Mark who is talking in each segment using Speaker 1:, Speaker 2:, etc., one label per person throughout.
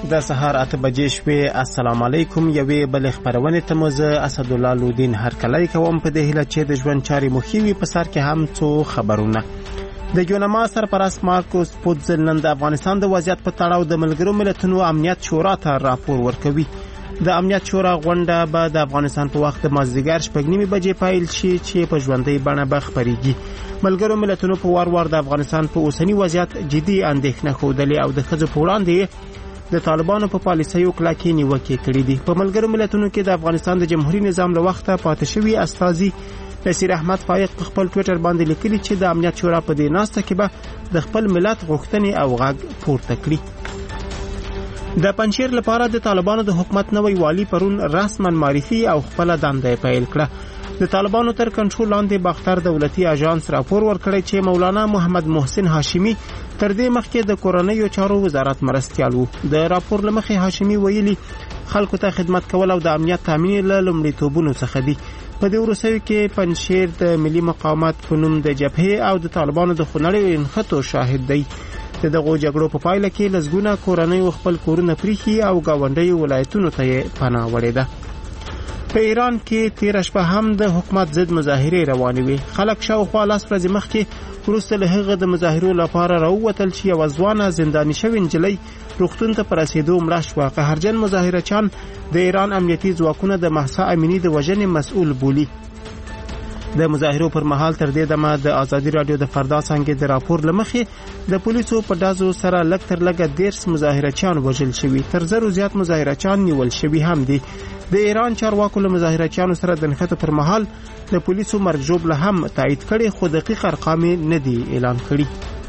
Speaker 1: د سهار 8 بجې شوې. السلام علیکم. یوې بل خبرونه ته مو زه اسد الله لودین هرکلی کوم په دې هیله چې د ژوند چاري مخیوي په سر کې هم څو خبرونه. د یونما سرپرست مارکوس پوتزل نن د افغانستان د وضعیت په تړاو د ملګرو ملتونو امنیت شورا ته راپور ورکوي. د امنیت شورا غونډه به د افغانستان په وخت د مازدیګر 6:30 بجې پیل شي چې په ژوندۍ بڼه به خبرېږي. ملګرو ملتونو په وار د افغانستان په اوسنی وضعیت جدي اندېښنه ښودلې او د ښځو په وړاندې د طالبانو په پالیسیو کلکې نیوکې کړې دي. په ملګرو ملتونو کې د افغانستان د جمهوریت نظام له وخته پاتې شوی استازي نصیر احمد فائق په خپل ټوئیټر باندې لیکلي چې د امنیت شورا په دې ناسته کې به د خپل ملت غوښتنې او غږ پورته کړي. د پنځیر لپاره د طالبانو د حکومت نوی والی پرون رسما معرفي او خپل دنده پیل کړه. د طالبانو تر کنټرول لاندې باختر دولتي اژانس راپور ورکړی چې مولانا محمد محسن هاشمی تر دې مخکې د کورنیو چارو وزارت مرستیال وو. د راپور لمخې هاشمی ویلي خلکو ته خدمت کول او د امنیت تامین له لومړیتوبونو څخه دي. په دې وروستیو کې پنځیر د ملي مقاومت په نوم د جبهې او د طالبانو د خونړیو انخطو شاهد دی. دغه جګړو په پایله کې لږونه کورنۍ خپل کورونه پریخي او گاونډي ولایتونو ته پناه وړي ده. په ایران کې تیر شپه هم د حکومت ضد مظاهرې روانې وي. خلک شاوخوا 10 ورځې مخکې وروسته له هغه د مظاهرو لپاره راووتل چې یوه ځوانه زنداني شوې نجلۍ روغتون ته په رسېدو مړه شوه. قهرجن مظاهرچیان د ایران امنیتي ځواکونه د مهسا امینی د وژنې مسؤل بولي. د مظاهرو پر مهال تر دې دمه د ازادي رادیو د فردا څنګه د راپور لمخې د پولیسو په دازو سره لږ تر لږه 10 مظاهرچیان وژل شوي. تر زرو زیات مظاهرچیان نیول شوي هم دي. د ایران چارواکو له مظاهرچیانو سره د نښتو پر مهال د پولیسو مرګ ژوبله هم تایید کړي خو دقیق ارقام نه دي اعلان کړي.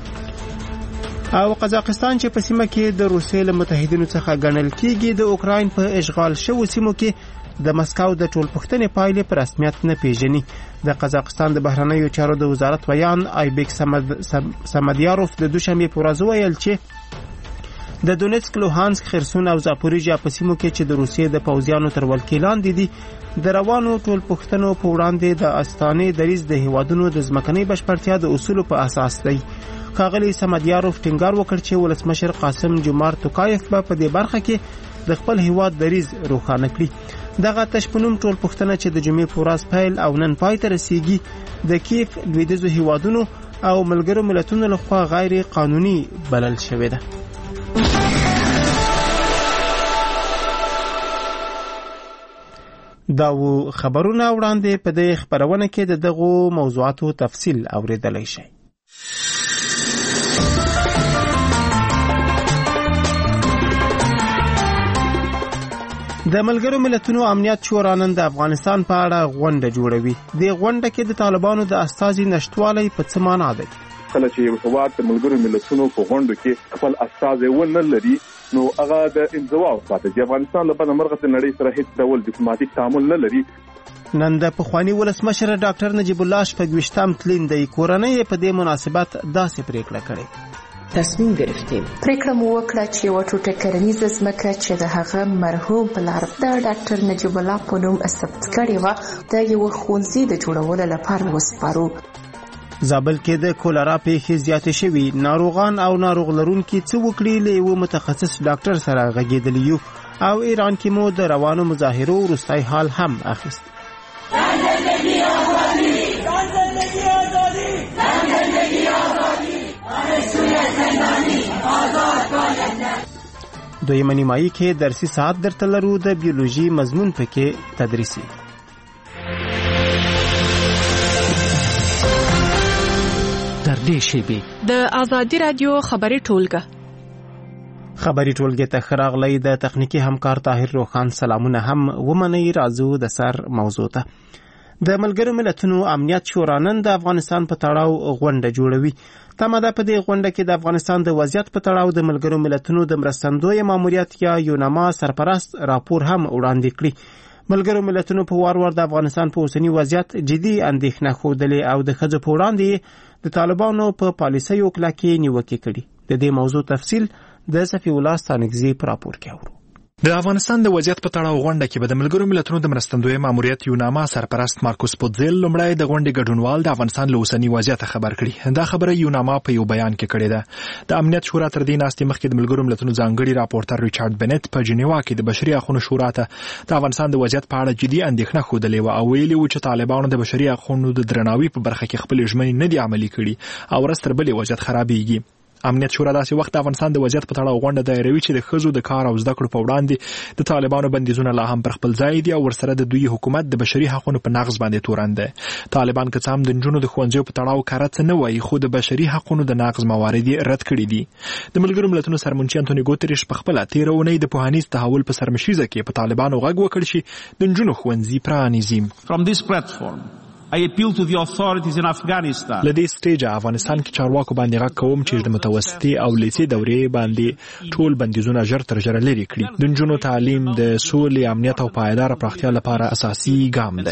Speaker 1: او قزاقستان چې په سیمه کې د روسیې له متحدینو څخه ګڼل کېږي د اوکراین په اشغال شوو سیمو کې د مسکو د ټولپوښتنې پایلې په رسمیت نه پیژني. د قزاقستان د بهرنیو چارو د وزارت ویان ایبک سمدیاروف د دوشنبه په ورځ ویل چې د دونیتسک، لوهانسک، خرسون او زاپوریژیا په سیمو کې چې د روسیې د پوځیانو تر ولکې لاندې دي د روانو ټولپوښتنو په وړاندې د استانې دریځ د هیوادونو د ځمکنۍ بشپړتیا د اصولو په اساس دی. ښاغلی سمدیاروف ټینګار وکړ چې ولسمشر قاسم جمعار توکایف به په دې برخه کې د خپل هیواد دریځ روښانه کړي. دغه تشپنوم ټولپوښتنه چې د جمعې په ورځ پیل او نن پای ته رسیږي د کیف، لویدیځو هیوادونو او ملګرو ملتونو لخوا غیر قانوني بلل شوې ده. دا و خبرونه وړاندې په دې خبرونه کې د دغو موضوعاتو تفصیل اوریدلای شئ. د ملګرو ملتونو امنیت شورا نن د افغانستان په اړه غونډه جوړوي. د غونډه کې د طالبانو د استازي نشټوالی په څه معنا دی؟
Speaker 2: کله چې یو هیواد د ملګرو ملتونو په غونډه کې خپل استازي ونه لري نو هغه د انزوا ساتي. د افغانستان لپاره مرغه نړۍ سره هیڅ ډول ډیپلوماټیک تعامل نه لري.
Speaker 1: نن د پخوانی ولسمشر ډاکټر نجیب الله شپږ تلین د کورنۍ په دې مناسبت داسې پریکړه کړې.
Speaker 3: تصمیم گرفتیم پریکړه مو وکړه چې یو ټوټه کرنیزه ځمکه چې د هغه مرحوم پلار د ډاکټر نجیب الله په نوم ثبت کړې و د یو ښوونځي د جوړولو لپاره وسپارو.
Speaker 1: زابل کې د کولرا پیښې زیاتې شوي. ناروغان او ناروغ لرونکي څه وکړي له یو متخصص ډاکټر سره غږېدلی یو. او ایران کې مو د روانو مظاهرو وروستی حال هم اخیست. دویمه نیمایي کې درسي ساعت درته لرو. د بیولوژي مضمون پکې تدریسي.
Speaker 4: در دې شیبې د ازادي رادیو خبري ټولګه
Speaker 1: ته خراغلی. د تخنیکی همکار طاهر روخان سلامونه هم ومني. راځو د سر موضوع ته. د ملګرو ملتونو امنیت شورا نن د افغانستان په تړاو غونډه جوړوي. تمه ده په دې غونډه کې د افغانستان د وضعیت په تړاو د ملګرو ملتونو د مرستندوی ماموریت یا یونما سرپرست راپور هم وړاندې کړي. ملګرو ملتونو په وار د افغانستان په اوسنی وضعیت جدي اندېښنه ښودلې او د ښځو په وړاندې د طالبانو په پالیسیو کلکې نیوکې کړي. د دې موضوع تفصیل د صفی الله ستانکزی په راپور کې اورو.
Speaker 5: د افغانستان د وضعیت په تړاو غونډه کې به د ملګرو ملتونو د مرستندوی ماموریت یوناما سرپرست مارکوس پوتزیل لومړی د غونډې ګډونوال د افغانستان له اوسني وضعیت خبر کړي. دا خبره یوناما په یو بیان کې کړې ده. د امنیت شورا تر دې ناستې مخکې د ملګرو ملتونو ځانګړي راپورټر ریچارډ بنت په جنیوا کې د بشري حقوقو شورا ته د افغانستان د وضعیت په اړه جدي اندېښنه ښودلې وه او ویلي و چې طالبانو د بشري حقوقو د درناوي په برخه کې خپل ژمنې نه دي عملي کړي او ورځ تر بلې وضعیت خرابېږي. امنیت شورا داسې وخت د افغانستان د وضعیت په تړاو غونډه دایروي چې د ښځو د کار او زده کړو په وړاندې د طالبانو بندیزونه لا هم پر خپل ځای دي او ورسره د دوی حکومت د بشري حقوقو په نقض باندې تورن دی. طالبان که څه هم د نجونو د ښوونځیو په تړاو کاره څه نه وایي خو د بشري حقوقو د نقض موارد رد کړي دي. د ملګرو ملتونو سرمنشي انټونی ګوتریش په خپله تېره اونۍ د پوهنیز تحول په سرمشریزه کې په طالبانو غږ وکړ چې د نجونو ښوونځي پرانیزي.
Speaker 6: From this platform I appeal to the authorities in Afghanistan.
Speaker 5: لدې سټیجه افغانستان کې چارواکو باندې غږ کوم چې د متوسطي او لیسې دورې باندې ټول بندیزونه ژر تر ژره لرې کړي. د نجونو تعلیم د سولې، امنیت او پایدار پراختیا لپاره اساسي ګام دی.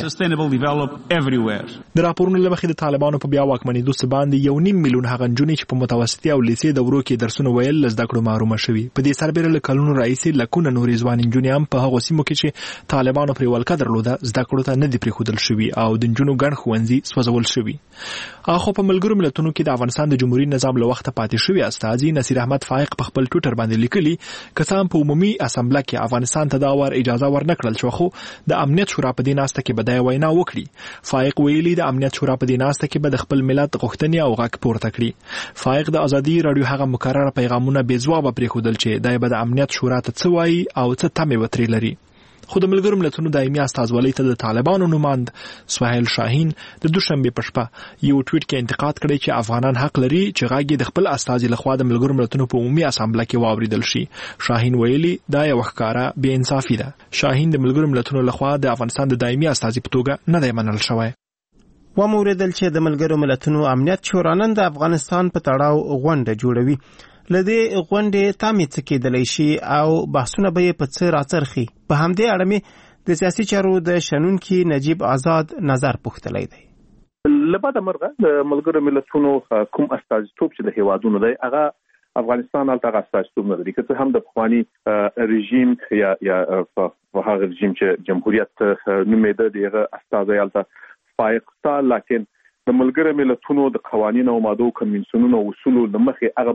Speaker 5: د راپورونو له مخې د طالبانو په بیا واکمنېدو څه باندې 1.5 میلیون هغه نجونې چې په متوسطي او لیسې دورو کې درسونه ویل له زده کړو محرومه شوي. په دې سربېره له کلونو راهیسې لکونه نورې ځوانې نجونې هم په هغو سیمو کې چې طالبانو پرې ولکه درلوده زده کړو ته نه دي پرېښودل شوي او د نجونو ښوونځي سوځول شوي. خو په ملګرو ملتونو کې د افغانستان د جمهوریت نظام له وخته پاتې شوی استازي نصیر احمد فائق په خپل ټویټر باندې لیکلي که څه هم په عمومي اسامبله کې افغانستان ته دا ور اجازه ورنکړل شو خو د امنیت شورا په دې ناسته کې به دا وینا وکړي. فائق ویلي د امنیت شورا په دې ناسته کې به د خپل ملت غوښتنې او غږ پورته کړي. فائق د ازادي رادیو هغه مکرره پیغامونه بې ځوابه پرېښودل چې دا به د امنیت شورا ته څه وایي او څه تمې وترې لري. خو د ملګرو ملتونو دایمي استازولۍ ته د طالبانو نماند سهیل شاهین د دوشنبه په شپه یو ټویټ کې انتقاد کړی چې افغانان حق لري چې غږ د خپل استازي لخوا د ملګرو ملتونو په عمومي اسامبله کې واوریدل شي. شاهین ویلي دا یو ښکاره بې انصافي ده. شاهین د ملګرو ملتونو لخوا د افغانستان د دایمي استازي په توګه نه دی منل شوی.
Speaker 1: وموریدل چې د ملګرو ملتونو امنیت شورا نن د افغانستان په تړاو غونډه جوړوي. لدې غونډې تامې څه کېدلی شي او بحثونه به یې په څه راڅرخي. په همدې اړه مې د سیاسي چارو د شنونکي نجیب آزاد نظر پوښتلی دی.
Speaker 2: له بعده مرغه د ملګرو ملتونو کوم استازیتوب چې د هیوادونو دی هغه افغانستان هلته استازیتوب نه لري. که څه هم د پخواني رژیم یا هغه رژیم چې جمهوریت نومېده د هغه استازی هلته فائق شته، لکن د ملګرو ملتونو د قوانینو او مادو کنونسیونونو او اصولو له مخې هغه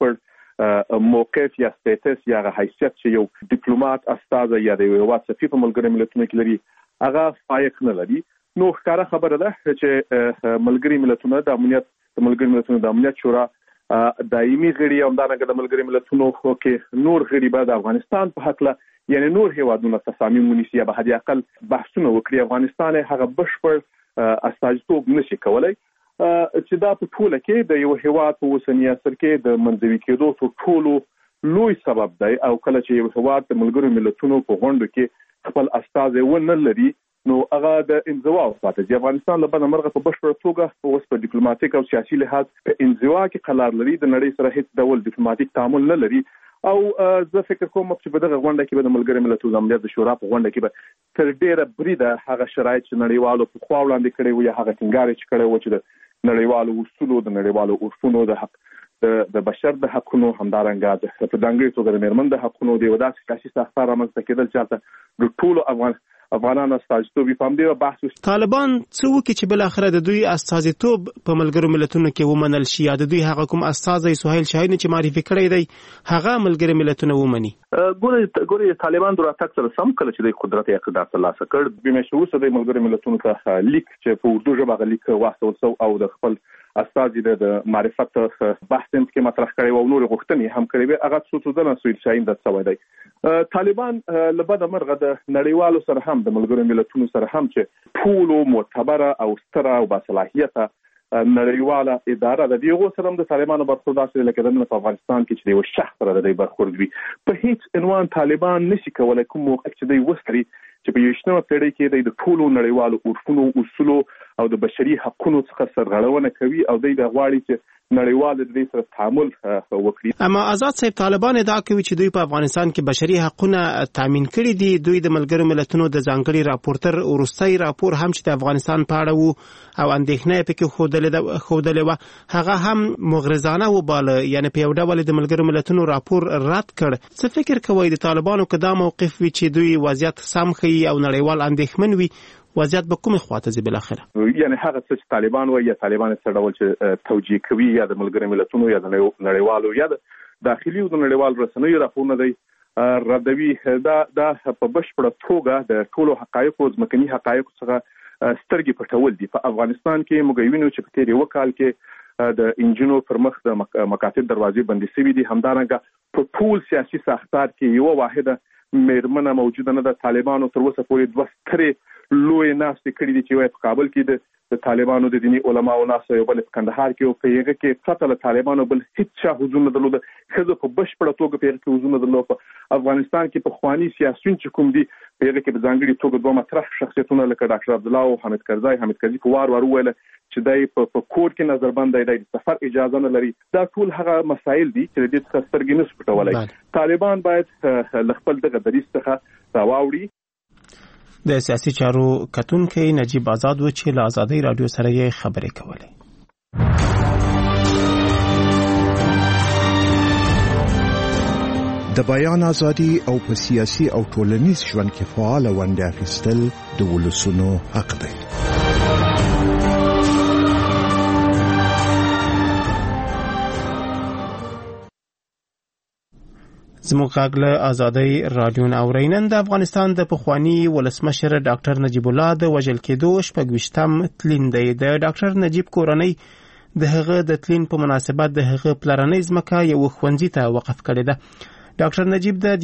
Speaker 2: بشپړ موقف یا سټیټس یا حیثیت چې یو ډیپلوماټ استازی یا د یو هیواد سفیر په ملګرو ملتونو کې لري هغه فائق نه لري. نو ښکاره خبره ده چې ملګري ملتونو د امنیت شورا دایمي غړي او همدارنګه د ملګرو ملتونو کې نور غړي به د افغانستان په حق له یعنی نور هیوادونو تصامیم ونیسي یا به حد اقل بحثونه وکړي. افغانستان هغه بشپړ استازیتوب نشي کولای چې دا په ټوله کې د یو هیواد په اوسني عصر کې د منځوي کېدو تر ټولو لوی سبب دی. او کله چې یو هیواد د ملګرو ملتونو په غونډو کې خپل استازی ونه لري نو هغه د انزوا وساتي. افغانستان له بده مرغه په بشپړ توګه اوس په ډیپلوماټیک او سیاسي لحاظ په انزوا کې قرار لري. د نړۍ سره هیڅ ډول ډیپلوماټیک تعامل نه لري او زه فکر کوم چې په دغه غونډه کې به د ملګرو ملتونو امنیت د شورا په غونډه کې به تر ډیره بریده هغه شرایط چې نړیوالو په خوا وړاندې کړي وو یا هغه ټینګار چې کړي وو چې د نړیوالو اصولو د نړیوالو عرفونو د حق د بشر د حقونو همدارنګه د ځانګړي توګه د میرمن د حقونو د وداسې سیاسي ساختار رامنځته کېدل چې د ټولو افغانانو استازیتوب په همدې بحث وشي.
Speaker 1: طالبان څه وکړي چې بل اخره د دوی استازیتوب په ملګرو ملتونو کې ومنل شي یا د دوی هغه کوم استازی سهیل شاهین چې معرفي کړی دی هغه ملګرو ملتونو ومني؟
Speaker 2: ګوري طالبان د راتګ سره سم کله چې د قدرت اقتدار ترلاسه کړ بیا شو د ملګرو ملتونو ته لیک چې په اردو ژبه لیک واستول شو او د خپل استازي د معرفت بحث کې مطرح کړي او نور غوښتنې هم کړي هغه څه څه سهیل شاهین د څه وایي. طالبان له بده مرغه د نړیوالو سره هم د ملګرو ملتونو سره هم چې ټولو معتبره او ستره او باصلاحیته نړیواله اداره د دیغو سره هم د طالبانو برخورد داسې لکه د په افغانستان کې چې د یو شخص سره د برخورد وي. په هیڅ عنوان طالبان نشي کولای کوم موقع چې دوی وسري چې په 21مه پیړۍ کې د ټولو نړیوالو عرفونو اصولو او د بشري حقوقو څخه سرغړونه کوي او دوی د غواړي چې نړیوال د دې سره تعامل وکړي.
Speaker 1: اما آزاد صاحب طالبان ادعا کوي چې دوی په افغانستان کې بشري حقوقونه تامین کړي دي. دوی د ملګرو ملتونو د ځانګړي راپورټر وروستي راپور هم چې د افغانستان په اړه وو او اندېښنه پکې خودلې و هغه هم مغرضانه وباله، یعنی په یو ډول د ملګرو ملتونو راپور رد کړ. څه فکر کوي د طالبانو کدا موقف وي چې دوی وضعیت سم خي او نړیوال اندېښمن وي، وضعیت به کومه خواته ځي بل اخره؟
Speaker 2: یعنی هغه څه طالبان وایي یا طالبان څه ډول چې توجیه کوي یا د ملګرو ملتونو یا د نړیوالو یا د داخلي او د نړیوال رسنیو راپورونه دی ردوي دا په بشپړه توګه د ټولو حقایقو ځمکني حقایقو څخه سترګې پټول دي. په افغانستان کې موږ وینو چې په تیر یو کال کې د انجینو پر مخ د مکاتب دروازې بندي شوې دي. همدارنګه په ټول سیاسي ساختار کې یو واحده مېرمنه موجوده نه ده. طالبانو تر اوسه پورې دوه سترې لوی ناستې کړې دي چې وایي په کابل کې د طالبانو د دیني علماو ناسته یو بل په کندهار کې او په هغه کې فتل طالبانو بل هیڅ حضور نه درلود. خزه په بشپړه توګه په هغه کې حضور نه درلود. په افغانستان کې په خواني سیاسيون چې کوم دي په هغه کې په ځانګړي توګه دوه مطرح شخصیتونه لکه ډاکټر عبد الله او حمید کرزي په وار ویل چې دای په کور کې نظربند دی د سفر اجازه نه لري. دا ټول هغه مسایل دي چې د دې څخه سترګې نه سپټولای. طالبان باید خپل دغه دریځ څخه راوړي.
Speaker 1: د سیاسي چارو کتونکي نجیب آزاد و چې له آزادۍ رادیو سره یې خبرې کولې.
Speaker 7: د بیان ازادي او په سیاسي او ټولنیز ژوند کې فعال ونډه اخیستل د ولسونو حق دی.
Speaker 1: زموږ غږ له آزادۍ رادیو اورئ. نن د افغانستان د پخوانی ولسمشر ډاکټر نجیب الله د وژل کېدو 26م تلین دی. د ډاکټر نجیب کورنۍ د هغه د تلین په مناسبت د هغه پلرنۍ ځمکه یو ښوونځي ته وقف کړې ده. ډاکټر نجیب د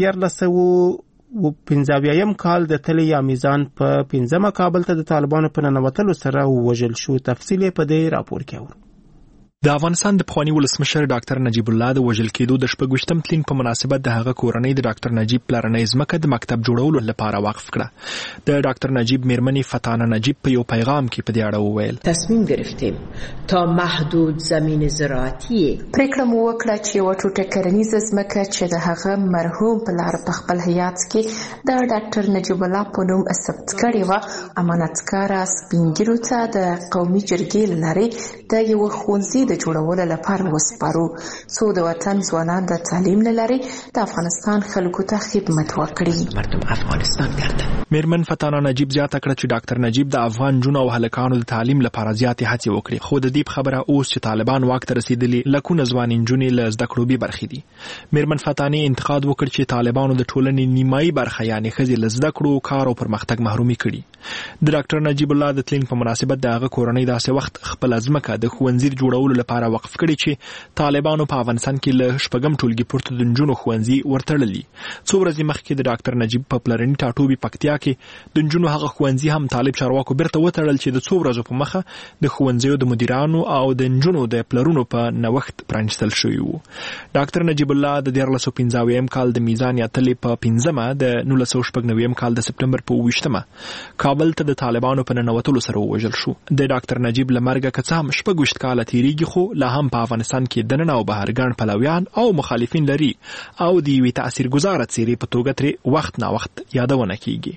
Speaker 1: 1915 کال د تل یا میزان په 15 کابل ته د طالبانو په ننوتلو سره وژل شو. تفصیل په دې راپور کې اورو.
Speaker 5: د افغانستان د پخوانی ولسمشر ډاکټر نجیب الله د وژل کېدو د 26م تلین په مناسبت د هغه کورنۍ د ډاکټر نجیب پلرنۍ ځمکه د مکتب جوړولو لپاره وقف کړه. د ډاکټر نجیب میرمنې فتانه نجیب په یو پیغام کې په دې اړه وویل:
Speaker 8: تصمیم گرفتیم تا محدود زمین زراعتی
Speaker 3: پریکړه مو وکړه چې یو ټوټه کرنیزه ځمکه چې د هغه مرحوم پلار په خپل حیات کې د ډاکټر نجیب الله په نوم ثبت کړې و امانتکاره سپینګیرو ته د قومي جرګې لارې د یو ښوونځي د جوړولو لپاره وسپارو څو د وطن ځوانان د تعلیم لارې د افغانستان خلکو ته خدمت وکړي.
Speaker 8: مردم افغانستان ګرځي.
Speaker 5: میرمن فتانه نجیب زیاته کړه چې ډاکټر نجیب د افغان جنو او هلکانو د تعلیم لپاره زیاتې هڅې وکړي، خو د دې خبره اوس چې طالبان واک ته رسیدلي لکونه ځوان انجونې له زده کړو به برخې دي. میرمن فتانه انتقاد وکړ چې طالبانو د ټولنې نیمایي برخه یعنی ښځې له زده کړو کار او پرمختګ محرومي کړي. د ډاکټر نجیب الله د تلین په مناسبت د هغه کورنۍ داسې وخت خپل ځمکه د ښوونځي جوړولو لپاره وقف کړي چې طالبانو په افغانستان کې له شپږم ټولګي پورته د نجونو ښوونځي ورتړلي. څو ورځې مخکې د ډاکټر نجیب په پلرني ټاټوبي پکتیا کې د نجونو هغه ښوونځي هم طالب چارواکو بیرته وتړل چې د څو ورځو په مخه د ښوونځیو د مدیرانو او د نجونو د پلرونو په نوښت پرانیستل شوی وو. ډاکټر نجیب الله د 1915 کال د میزان یا تلې په 15 د 1999 کال د سپټمبر په 28 کابل ته د طالبانو په ننوتلو سره وژل شو. د ډاکټر نجیب لمرګه کڅ هم 26 کال تیریږي، خو لا هم په افغانستان کې دننه او بهر ګڼ پلویان او مخالفین لري او د یوې تاثیرګذاره څیرې په توګه ترې وخت نا وخت یادونه کیږي.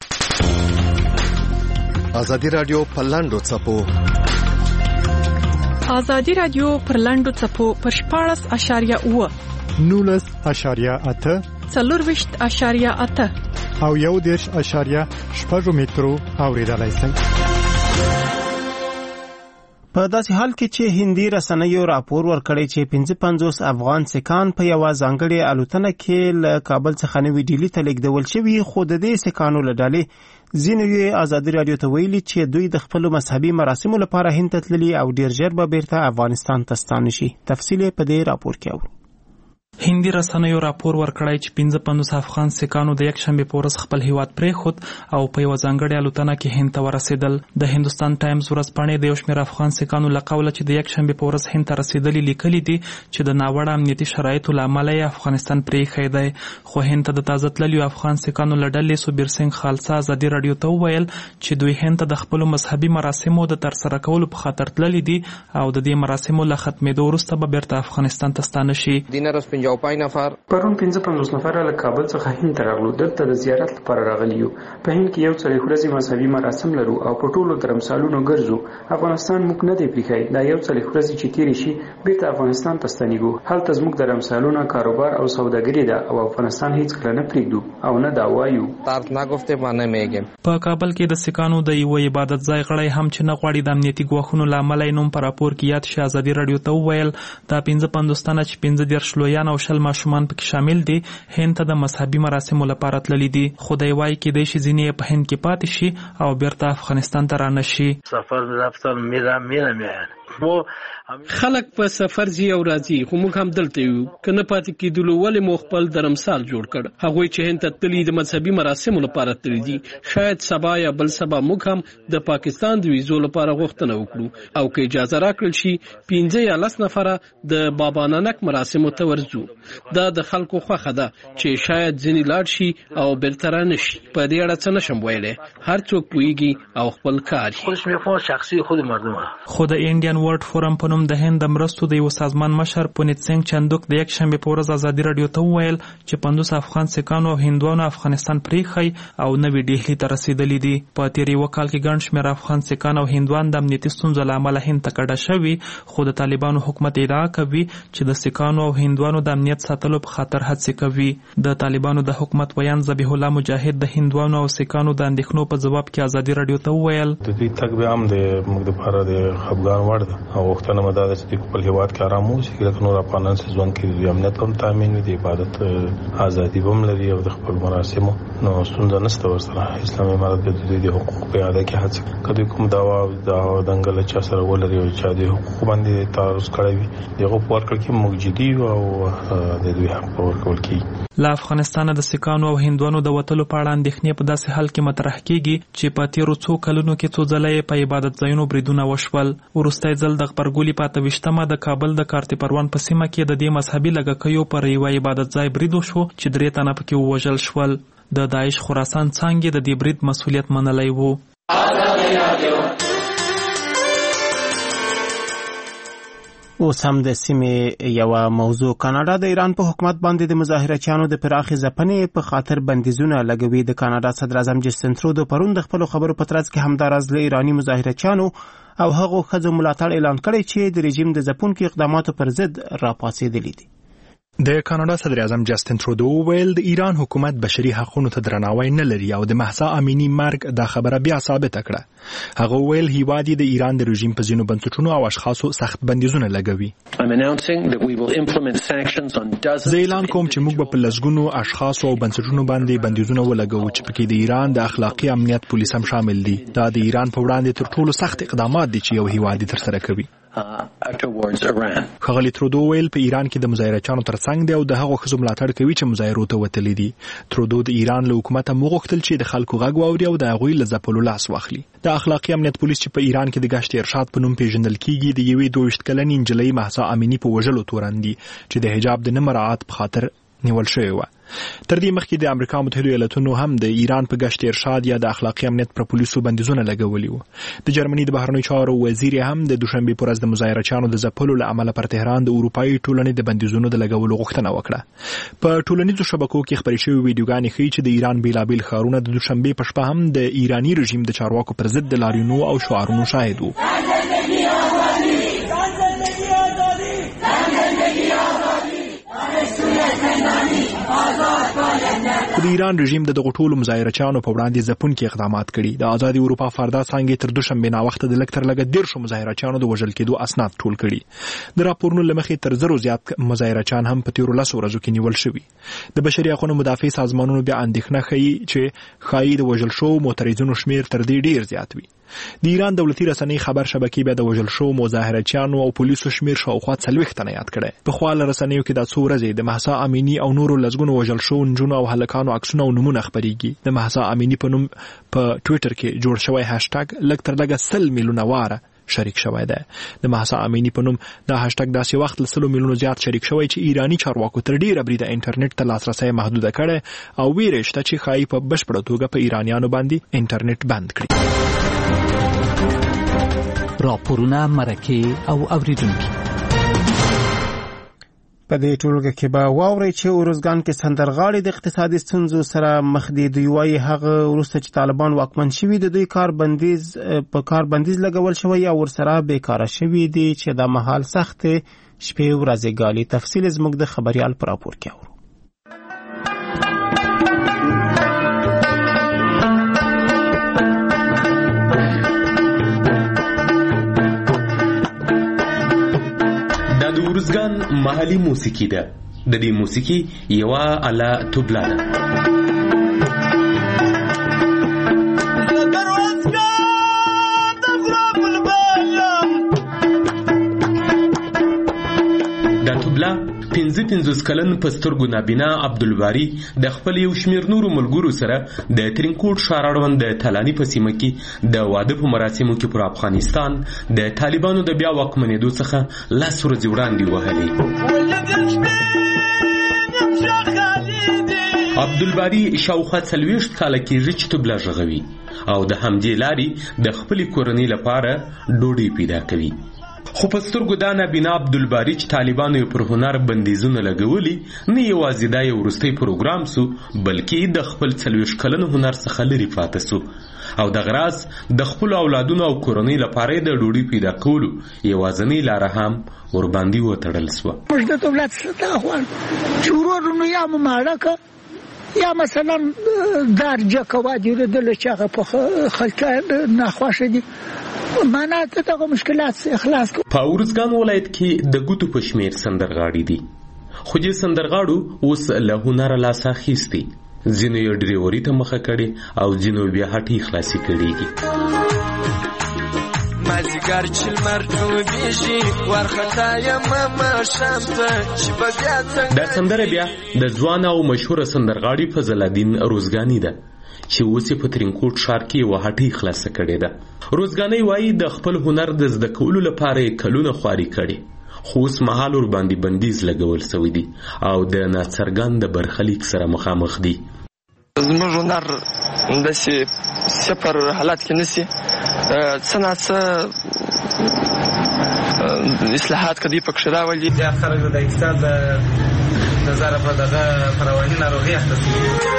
Speaker 7: ازادي رادیو پر لاندو څپو
Speaker 4: ازادي رادیو پر لاندو څپو پر 14.8
Speaker 9: 19.8
Speaker 4: 4.8
Speaker 9: او 1.8 مترو اوریدلای شئ.
Speaker 1: په داسې حال کې چې هندي رسنیو راپور ورکړی چې 55 افغان سکان په یو ځانګړي الوتنه کې له کابل څخه نوې ډیلی ته لیږدول شوي، خو د دې سکانو له ډلې ځینو یې ازادي رادیو ته ویلي چې دوی د خپلو مذهبي مراسمو لپاره هند ته تللي او ډیر ژر به بیرته افغانستان ته ستانه شي. تفصیل په دې راپور کې اورو.
Speaker 10: هندي رسنیو راپور ورکړی چې 55 افغان سکانو د یک شنبه په ورځ خپل هیواد پرېښود او په یو ځانګړې الوتنه کې هند ته ورسېدل. د هندوستان ټایمز ورځپاڼې د یو شمېر افغان سکانو له قوله چې د یک شنبه په ورځ هند ته رسېدلي لیکلي دي چې د ناوړه امنیتي شرایطو له امله یې افغانستان پرېښی دی. خو هند ته د تازه تللیو افغان سکانو له ډلې سوبیر سنګ خالصه ازادي راډیو ته وویل چې دوی هند ته د خپلو مذهبي مراسمو د ترسره کولو په خاطر تللي دي او د دې مراسمو له ختمېدو وروسته به بیرته افغانستان ته ستانه شي.
Speaker 11: پرون 55 نفر له کابل څخه هند ته راغلو. دلته د زیارت لپاره راغلي یو. په هند کې یو څلور ورځې مذهبي مراسم لرو او په ټولو درمسالونو ګرځو. افغانستان موږ نه دی پریښی. دا یو څلور ورځې چې تیرې شي بیرته افغانستان ته ستنېږو. هلته زموږ درمسالونه کاروبار او سوداګري ده او افغانستان هیڅ کله نه پرېږدو او نه دا وایو.
Speaker 10: په کابل کې د سکانو د یو عبادت ځای غړی هم چې نه غواړي د امنیتي ګواښونو له امله یې نوم په راپور کې یاد شي ازادي راډیو ته وویل دا 55 تنه چې 15 لویان او 10 ماشومان پکې شامل دي هند ته د مذهبي مراسمو لپاره تللي دي. خو دی وایي کېدای شي ځینې په هند کې پاتې شي او بیرته افغانستان ته رانه شي.
Speaker 12: خلک په سفر زی او راځي خو موږ هم دلته یو. کنه پاتې کېدلو ولې مو خپل درمسال جوړ کړ. هغوی چې هند ته تللي د مذهبي مراسمو لپاره تللي دي شاید سبا یا بل سبا موږ هم د پاکستان د ویزو لپاره غوښتنه وکړو او که اجازه راکړل شي 15 یا 10 نفره د بابا نانک مراسمو ته ورځو. دا د خلکو خوښه ده چې شاید ځینې لاړ شي او بیرته رانه شي. په دې اړه څه نشم ویلی. هر څوک پوهیږي او خپل کار
Speaker 10: خو د انډین ورلد فورم په نوم د هند د مرستو د یو سازمان مشر پونیت سنگ چندوک د یک شنبه په ورځ ازادي راډیو ته وویل چې 50 افغان سکانو او هندوانو افغانستان پرېښی او نوې ډهلي ته رسېدلي دي. په تیر یو کال کې ګڼ شمېر افغان سکان او هندوان د امنیتي ستونزو له امله هند ته کډه شوي. خو د طالبانو حکومت ادعا کوي چې د سکانو او هندوانو د امنیت ساتلو په خاطر هڅې کوي. د طالبانو د حکومت ویان ذبیح الله مجاهد د هندوانو او سکانو د اندېښنو په ځواب کې ازادي راډیو ته وویل
Speaker 13: د دوی تګ به هم د موږ لپاره د خفګان وړ ده او وختونه مدا د خپل هیواد کې آرام اوسي لکه نور افغانان چې ځوان کې د امنیت هم تامین دي عبادت ازادي هم لري او د خپل مراسمو نو ستونزه نشته ورسره. اسلامي امارت د دوی د حقوق په اړه کې هڅه کوي کوم داوا دنګل چې سره ولري او چې د حقوق باندې تعرض کړی دغه ورکړ کې موجودي او د دوی حق ورکول کی.
Speaker 10: له افغانستانه د سکانو او هندوانو د وتلو په اړه اندېښنې په داسې حال کې مطرح کیږي چې په تیرو څو کلونو کې څو ځله په عبادت ځایونو بریدونه وشول. وروستی ځل د غبرګولي په 28مه د کابل د کارتي پروان په سیمه کې د دې مذهبي لږکیو پر یو عبادت ځای برید وشو چې 3 تنه پکې ووژل شول. د داعش خراسان څانګې د دې برید مسؤلیت منلی و.
Speaker 1: اوس هم د سیمې یو موضوع. کاناډا د ایران په حکومت باندې د مظاهرچیانو د پراخې ځپنې په خاطر بندیزونه لګوي. د کاناډا صدر اعظم جسټین ترودو پرون د خپلو خبرو په ترڅ کې همداراز له ایرانی مظاهرچیانو او هغو ښځو ملاتړ اعلان کړی چې د رژیم د ځپونکو اقداماتو پر ضد راپاڅېدلي دي.
Speaker 5: د کاناډا صدر اعظم جسټین ترودو ویل د ایران حکومت بشري حقوقو ته درناوی نه لري او د مهسا امینی مرګ دا خبره بیا ثابت کړه. هغه ویل هیواد د ایران د رژیم په ځینو بنسټونو او اشخاصو سخت بندیزونه لګوي. زه اعلان کوم چې موږ په لسګونو اشخاص او بنسټونو باندې بندیزونه ولګو چې پکې د ایران د اخلاقی امنیت پولیس هم شامل دي. دا د ایران په وړاندې تر ټولو سخت اقدامات دي چې یو هیواد ترسره کوي. ښاغلي ترودو ویل په ایران کې د مظاهرچیانو ترڅنګ دی او د هغو ښځو ملاتړ کوي چې مظاهرو ته وتلي دي. ترودو د ایران له حکومته وغوښتل چې د خلکو غږ واوري او د هغوی له ځپلو لاس واخلي. د اخلاقی امنیت پولیس چې په ایران کې د ګشت ارشاد په نوم پیژندل کیږي د یوې 22 کلنې نجلۍ مهسا امینی په وژلو تورن دي چې د حجاب د نه مراعات په خاطر نیول شوی و. تر دې مخکې د امریکا متحده ایالاتونو هم د ایران په ګشت ارشاد یا د اخلاقی امنیت پر پولیسو بندیزونه لګولي وو. د جرمني د بهرنیو چارو وزیر هم د دوشنبه پر ورځ د مظاهرچیانو د ځپلو له امله پر تهران د اروپایي ټولنې د بندیزونو د لګولو غوښتنه وکړه. په ټولنیزو شبکو کې خپرې شوې ویډیوګانې ښیي چې د ایران بیلابیل ښارونه د دوشنبه په شپه هم د ایرانی رژیم د چارواکو پر ضد د لاریونونو او شعارونو شاهد وو. د ایران رژیم د دغه ټولو مظاهرچیانو په وړاندې ځپونکي اقدامات کړي. د آزادي اروپا فردا څانګې تر دوشنبه ناوخته د لږ تر لږه 10 مظاهرچیانو د وژل کېدو اسناد ټول کړي. د راپورونو له مخې تر 1000 زیات مظاهرچیان هم په تیرو 10 ورځو کې نیول شوي. د بشري حقوقو مدافع سازمانونو بیا اندېښنه ښیي چې ښایي د وژل شوو معترضینو شمیر تر دې ډیر زیات وي. د ایران دولتي رسنۍ خبر شبکې بیا د وژل شو مظاهرچیانو او پولیسو شمیر شاوخوا 40 تنه یاد کړي. په خپل رسنیو کې د څو ورځې د مهسا امینی او نورو لزګونو وژل شو نجونو او هلکانو عکسونه او نمونه خبريږي. د مهسا امینی په نوم په ټوئیټر کې جوړ شوی هاشټاګ لږ تر لږه 100 میلیونه واره شریک شوی دی. د مهسا امینی په نوم دا هاشټاګ داسې وخت له 100 میلیونو زیات شریک شوی چې ایرانی چارواکو تر ډیره بریده انټرنیټ ته لاسرسي محدود کړي او ویره شته چې خای په بشپړه توګه په ایرانیانو باندې انټرنیټ بند کړي.
Speaker 14: راپورونه مرکه او اوریدونکو
Speaker 1: په دې ټولګه کې به واوري چې اورزګان کې سندرغاړي د اقتصادي ستونزو سره مخ دي. دوی وايي هغه وروسته چې طالبان واکمن شوي د دوی کار بندیز لګول شوی او ورسره بیکاره شوي دي چې د مهال سخت شپې ورځې ګالي. تفصیل زموږ د خبريال پر راپور کې اورو.
Speaker 15: ورزګان محلي موسیقي ده. د دې موسیقي یو اله طبله ده. دا طبله 55 کلن پسترګو نابینا عبدالباری د خپل یو شمیر نورو ملګرو سره د ترینکوټ ښار اړوند د تلانی په سیمه کې د واده په مراسمو کې پر افغانستان د طالبانو د بیا واکمنېدو څخه 10 ورځې وړاندې وهلې. عبدالباری شاوخوا 40 کاله کېږي چې طبله غږوي او د همدې لارې د خپل کورنۍ لپاره ډوډۍ پیدا کوي. خو په سترګو دا نابینا عبدالباری چې طالبانو یې پر هنر بندیزونه لګولي نه یوازې دا یو وروستی پروګرام سو بلکې د خپل 40 کلن هنر څخه لرې پاتې سو او د غراض د خپل اولادونو او کورنۍ لپاره د ډوډۍ پیدا کولو یوازینۍ لاره هم ورباندې وتړل سوه.
Speaker 16: موږ د دولت څخه غواړو چې ورونو یا مو ماړه یا مثلا درجه کوادي ردل چې هغه په خلک ناخوښه دي معنا ته دغه مشکلات اخلاص کو.
Speaker 15: په اورزګان ولایت کې د ګوتو په شمیر سندرغاړي دي خو چې سندرغاړو اوس له هنر لاس اخیستي. ځینو یې ډریوري ته مخه کړي او ځینو بیا هټۍ خلاصي کړيږي. مازیګر چې لمر ډوبېږي ورخطا یم ماښام ته چې به بیا څنګه. دا سندره بیا د ځوان او مشهوره سندرغاړي فضل الدین روزګاني ده چې اوس په ترینکوټ ښار کې یوه هټۍ خلاصه کړې ده. روزګانۍ وایي د خپل هنر د زده کولو لپاره یې کلونه خواري کړي خو اوس مهال ورباندې بندیز لګول سوی دي او د ناڅرګند برخلیک سره مخامخ دي.
Speaker 17: زموږ هنر داسې صفر حالات کې نشي څه ناڅه اصلاحات کدي پکښې راولي.
Speaker 18: دا خلک د اقتصاد د نظره په دغه فراواني ناروغي اخته دي.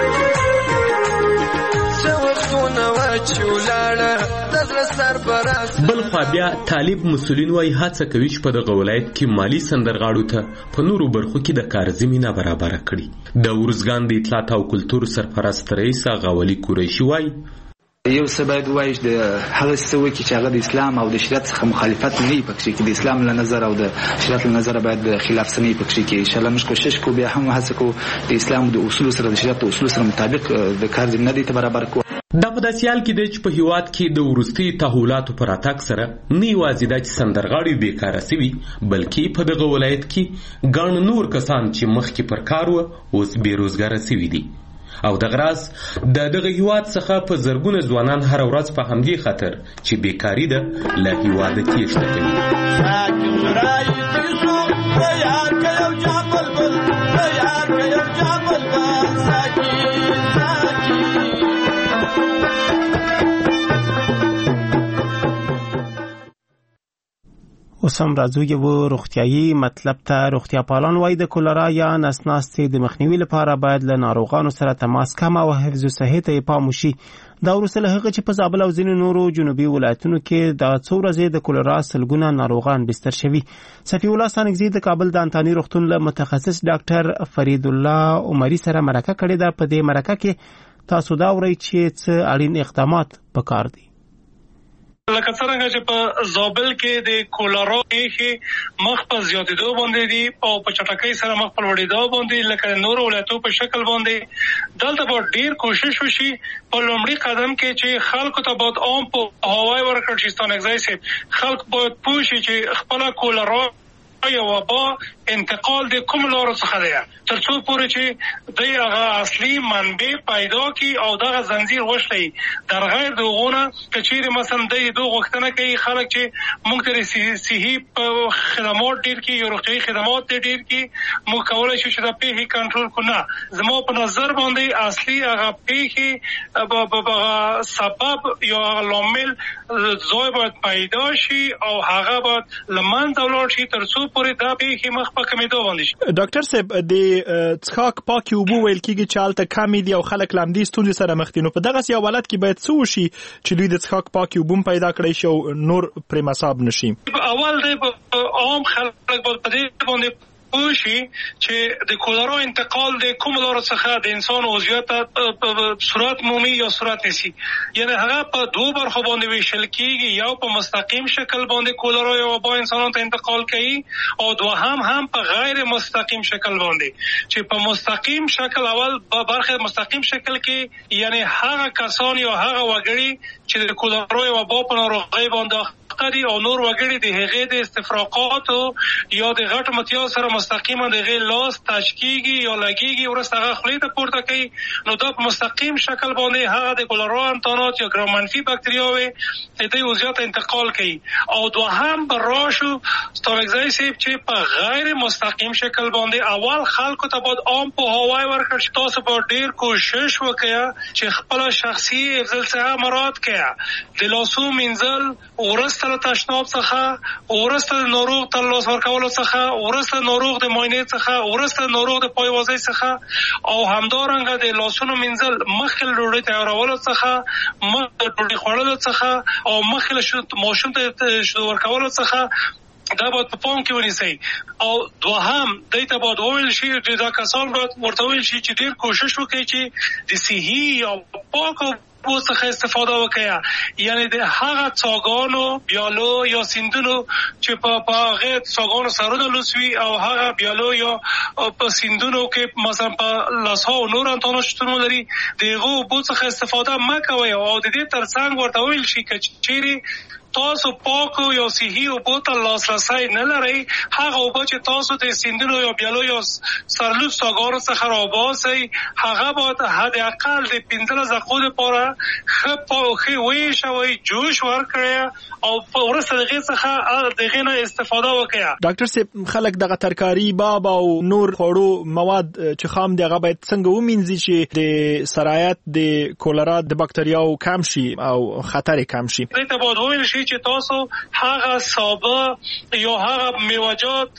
Speaker 15: بل خوا بیا طالب مسولین وایي هڅه کوي چې په دغه ولایت کې مالی سندرغاړو ته په نورو برخو کې د کار زمینه برابره کړي. د ورزګان د اطلاعات او کلتور سرپرست رئیس غاولي قریشي وایي
Speaker 19: یو څه باید وایي د هغه څه وکړي چې هغه د اسلام او د شریعت څخه مخالفت نه وي پکې کې د اسلام له نظر او د شریعت له نظر باید خلاف سنۍ پکې کې ان شاء الله موږ کوشش کوو بیا هم هڅه کوو د اسلام د اصول سره د شریعت د اصول سره مطابق د کار زمینه دې ته برابر کوو.
Speaker 15: دا په داسې حال کې دی چې په هیواد کې د وروستي تحولاتو پر راتګ سره نه یوازې دا چې سندرغاړي بیکاره سوي بلکې په دغه ولایت کې ګڼ نور کسان چې مخکې پر کار وو اوس بېروزګاره سوي دي او د غراض د دغه هیواد څخه په زرګونه ځوانان هر ورځ په همدې خاطر چې بیکاری ده له هیواده تېښته کوي.
Speaker 1: اوس هم راځو یو روغتیایي مطلب ته. روغتیا پالان وایي د کولرا یا نسناستې د مخنیوي لپاره باید له ناروغانو سره تماس کم او حفظ صحي ته پام وشي. دا وروسته له هغه چې په زابل او ځینو نورو جنوبي ولایتونو کې د څو ورځې د کولرا سلګونه ناروغان بستر شوي. صفي الله سانګزي د کابل د انتاني روغتون له متخصص ډاکټر فرید الله عمري سره مرکه کړې ده. په دې مرکه کې تاسو دا اورئ چې څه اړین اقدامات پکار دي.
Speaker 20: لکه څنګه چې په زابل کې د کولرا کې مخ په زیاتېدو باندې دي او په چټکۍ سره مخ په وړېدو باندې لکه نور ولایتو په شکل باندې دلته به ډیر کوشش وشي په لومړي قدم کې چې خلکو ته باید عام په هوای ورکړل شي. ستانکزی صاحب خلک باید پوه شي چې خپله کولرا یا وبا انتقال د کوم لارو څخه دی تر څو پورې چې د هغه اصلي منبع پیدا کی او دغه زنجیر وشلي در غیر دغونه کچېره مثلا د دوه غوښتنه کوي خلک چې موږ ته صحي خدمات ډیر کی یو روغتیايي خدمات ډیر کی موږ کولای شو چې د پیښې کنټرول کړو. زمو په نظر باندې اصلي هغه پیښې سبب یا لامل زوی باید پیدا شي او هغه باید لمنځه ولاړ شي تر څو پورې دا پیښې مخ په کمیدو باندې شي.
Speaker 5: ډاکټر صاحب د څښاک پاکي اوبه ویل کېږي چې هلته کمې دي او خلک له همدې ستونزې سره مخ دي. نو په دغسې حالت کې باید څه وشي چې دوی د څښاک پاکي اوبه پیدا کړی شي او نور پرې مصاب نه شي؟
Speaker 20: اول د عام خلک باید په دې باندې پوه شي چې د کولرا انتقال د کوم لارو څخه د انسان عضویت په صورت مومي یا صورت نسی، یعنی هغه په دوه برخو باندې ویشل کېږي، یو په مستقیم شکل باندې کولرا یا وبا انسانانو ته انتقال کوي او دوهم هم په غیر مستقیم شکل باندې. چې په مستقیم شکل اول برخه مستقیم شکل کې یعنی هغه کسان یا هغه وګړي چې د کولرا یا وبا په ناروغۍ باندې قدي او نور وګړي د هغې د استفراقات یا د غټ متیا سره مستقیما د هغې لاس تشکیږي یا لګیږي ورسته هغه خولې ته پورته کوي، نو دا په مستقیم شکل باندې هغه د کولرا انتانات یا ګرام منفي بکتریاوې د دې عضویت انتقال کوي. او دوهم به راشو ستانکزی صاحب چې په غیر مستقیم شکل باندې اول خلکو ته باید عام پوهاوی ورکړل شي. تاسو باید ډېر کوشش وکړئ چې خپله شخصي حفظ الصحه مراعات کړئ، د لاسو مینځل ورسته له تشناب څخه، ورسته د ناروغ ته لاس ورکولو څخه، ورسته ناروغ د معاینې څخه، ورسته ناروغ د پایوازۍ څخه، او همدارنګه د لاسونو مینځل مخکې له ډوډۍ تیارولو څخه، مخکې له ډوډۍ خوړلو څخه او مخکې له ماشوم ته شیدو ورکولو څخه دا باید په پام کې ونیسئ. او دوهم دوی ته باید وویل شي چې دا کسان باید ورته وویل شي چې ډېر کوشش وکړي چې د صحي یا پاکو اوبو څخه استفاده وکړي، یعنی د هغه څاګانو بیالو یا سیندونو چې په هغې څاګانو سرونه لوڅ وي او هغه بیالو یا په سیندونو کې مثلا په لاسها او نور انتانات شتون ولري د هغو اوبو څخه استفاده مه کوئ. او د دې تر څنګ ورته وویل شي که چیرې تاسو پاکو یا صحي اوبو ته لاسرسی نه لرئ، هغه اوبه چې تاسو د سیندونو یا بیالو یا سرلوڅ څاګانو څخه راباسئ هغه باید حداقل د 15 دقیقو دپاره ښه ویشوئ، جوش ورکړئ او وروسته د هغې څخه د هغې نه استفاده وکړئ.
Speaker 5: ډاکټر صاحب خلک دغه ترکاري باب او نور خوړو مواد چې خام دي هغه باید څنګه ومینځي چې د سرایت د کولرا د بکتریاو کم شي او خطر کم شي؟
Speaker 20: دې ته باید وویل شي چې تاسو هغه سابه یا هغه میوجات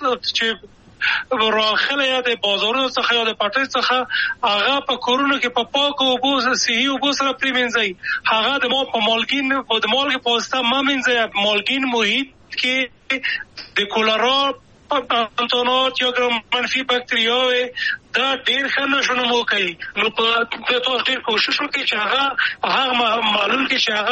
Speaker 20: چې راخله یا د بازارونو څخه یا د پټۍ څخه هغه په کورونو کې په پاکو اوبو صحي اوبو سره پرېمنځئ. هغه د مالګین د مالګې په واسطه مه مینځئ. مالګین محیط کې د کولرا انتانات یا ګرام منفي بکتریاوې دا ډېر ښه نشونمو کوي. نو په تاسو ډېر کوشش وکړئ چې هغه په هغه معلول کې چې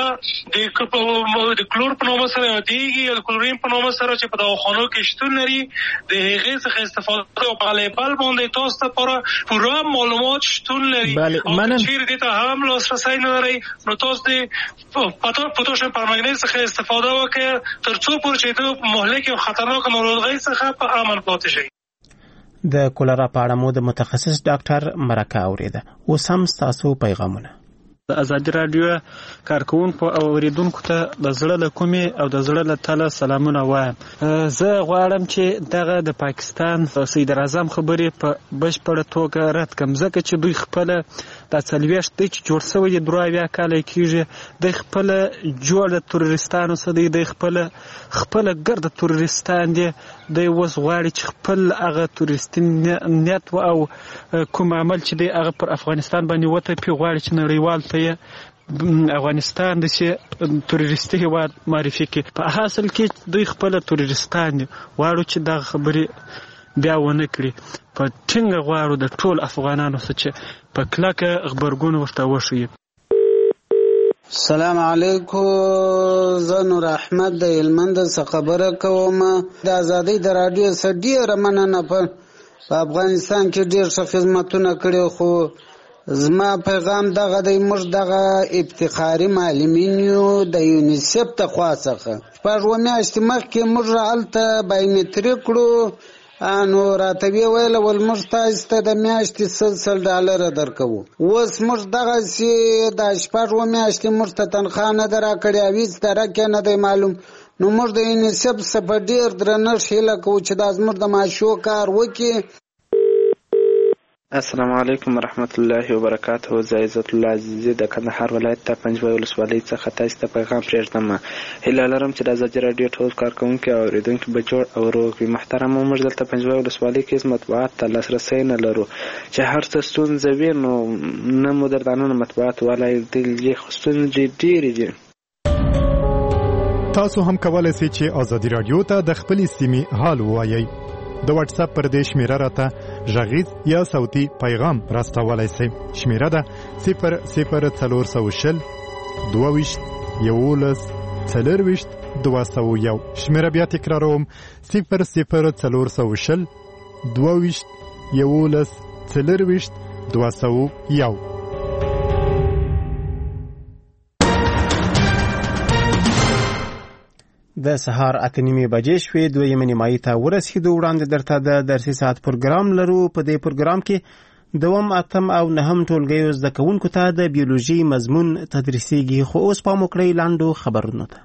Speaker 20: هغه د کلور په نامه سره یادېږي یا د کلورین په نامه سره چې په دواخانو کې شتون لري د هغې څخه استفاده او په لیبل باندې تاسو ته پوره معلومات شتون لري. او چیرې دې ته هم لاسرسی نه لرئ نو تاسو د پوتاشیم پرمنګنیټ څخه استفاده وکړئ تر څو پورې چې د مهلک او خطرناک ناروغۍ څخه په امن پاتې شئ.
Speaker 1: د کولرا په اړه مو د متخصص ډاکټر مرکه اوریده. اوس هم ستاسو پیغامونه.
Speaker 10: د ازادي رادیو کارکونکو او اوریدونکو ته د زړه له کومې او د زړه له تله سلامونه وایم. زه غواړم چې دغه د پاکستان صدر اعظم خبرې په بشپړه توګه رد کړم، ځکه چې دوی خپله دا 40 دی چې جوړ شوی دی 23 کاله کېږي، د خپله جوړ د تروریستانو څخه دی، د خپله ګرد تروریستان دی، دی اوس غواړي چې خپل هغه تروریستي نیت او کوم عمل چې دی هغه پر افغانستان باندې وتپي، غواړي چې نړیوال ته افغانستان د تروریستي هیواد معرفي کړي. په حاصل کې دوی خپل تروریستان دي، غواړو چې دا خبرې بیا ونه کړي. په ټینګه غواړو د ټول افغانانو څخه چې په کلکه غبرګون ورته وښیي.
Speaker 21: السلام علیکم، زه نور احمد د هلمند څخه خبره کوم. د ازادۍ د رادیو څخه ډېره مننه. په افغانستان کې ډېر ښه خدمتونه کړي، خو زما پیغام دغه دی، موږ دغه افتخاري معلمین یو د یونیسف د خوا څخه. شپږ میاشتې مخکې موږ هلته بایومټریک کړو، نو راته ویل ول موږ تاسو ته د میاشتې $100 درکوو. اوس موږ دغسې د شپږ میاشتې موږ ته تنخواه نه ده راکړې او هېڅ درک نه دی معلوم. نو موږ د یونیسف څخه په ډېر درنښت هیله کوو چې دا زموږ د معاشو کار وکړي.
Speaker 22: السلام علیکم ورحمت الله وبرکاته. زه عزت الله عزیزی د کندهار ولایت د پنجوای ولسوالۍ څخه تاسو ته پیغام پرېږدم. هیله لرم چې د ازادي راډیو ټول کارکوونکي او اورېدونکي به جوړ او روغ وي. محترمه، موږ دلته پنجوای ولسوالۍ کې مطبوعات ته لاسرسی نه لرو، چې هر څه ستونزه وي نو نه مو در دننه مطبوعات ولایدلې، خو ستونزې ډېرې دي.
Speaker 9: تاسو هم کولی شئ چې ازادي راډیو ته د خپلې سیمې حال ووایئ. د واتس اپ پر دې شمیره راته غږیز یا صوتي پیغام راستولی شئ. شمیره ده 00420 22 11 24 201. شمیره بیا تکراروم 00420 22 11 24 201.
Speaker 1: د سهار 8:30 بجې شوې، 2 نیمایي ته ورسېدو. وړاندې درته د درسي ساعت پروګرام لرو. په دې پروګرام کې 2، 8 او 9 ټولګیو زده کوونکو ته د بیولوژي مضمون تدریسیږي. خو اوس پام وکړئ لاندو خبرونو ته.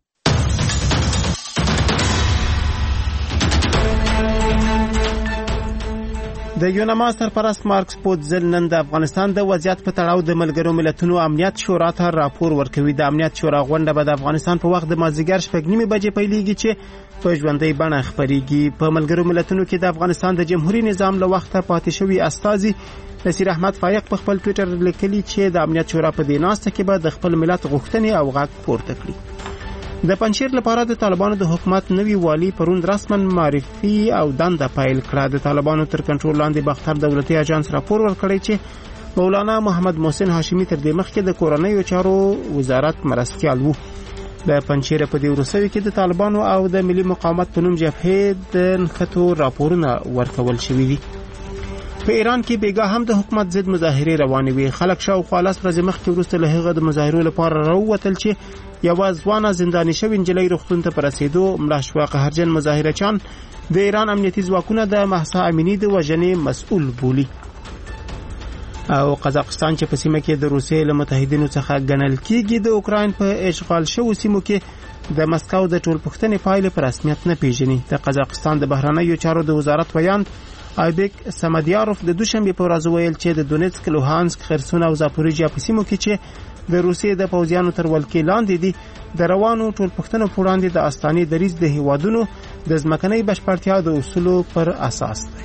Speaker 1: د یونما سرپرست مارکس پوتزل نن د افغانستان د وضعیت په تړاو د ملګرو ملتونو امنیت شورا ته راپور ورکوي. د امنیت شورا غونډه به د افغانستان په وخت د مازدیګر 6:30 بجې پیلېږي، چې په ژوندۍ بڼه خپرېږي. په ملګرو ملتونو کې د افغانستان د جمهوریت نظام له وخته پاتې شوی استازي نصیر احمد فایق په خپل ټویټر لیکلي چې د امنیت شورا په دې ناسته کې به د خپل ملت غوښتنې او غږ پورته کړي. د پنځیر لپاره د طالبانو د حکومت نوی والی پرون رسما معرفي او دنده پیل کړه. د طالبانو تر کنټرول لاندې باختر دولتي اژانس راپور ورکړی چې مولانا محمد محسن هاشمي تر دې مخکې د کورنیو چارو وزارت مرستیال وو. د پنځیر په دې وروستیو کې د طالبانو او د ملي مقاومت په نوم جبهې د نښتو راپورونه ورکول شوي دي. په ایران کې بیګا هم د حکومت ضد مظاهرې روانې وي. خلک شاوخوا 10 ورځې مخکې وروسته له هغه د مظاهرو لپاره راووتل چې یوه ځوانه زنداني شوې نجلۍ روغتون ته په رسېدو مړه شوه. قهرجن مظاهرچیان د ایران امنیتي ځواکونه د مهسا امینی د وژنې مسؤل بولي. او قزاقستان چې په سیمه کې د روسیې له متحدینو څخه ګڼل کېږي، د اوکراین په اشغال شوو سیمو کې د مسکو د ټولپوښتنې پایلې په رسمیت نه پیژني. د قزاقستان د بهرنیو چارو د وزارت ویاند ایبک سمدیاروف د دوشنبه په ورځ ویل چې د دونیتسک، لوهانسک، خرسون او زاپوریژیا په سیمو کې چې د روسیې د پوځیانو تر ولکې لاندې دي د روانو ټولپوښتنو په وړاندې د استانې دریځ د هیوادونو د ځمکنۍ بشپړتیا د اصولو پر اساس دی.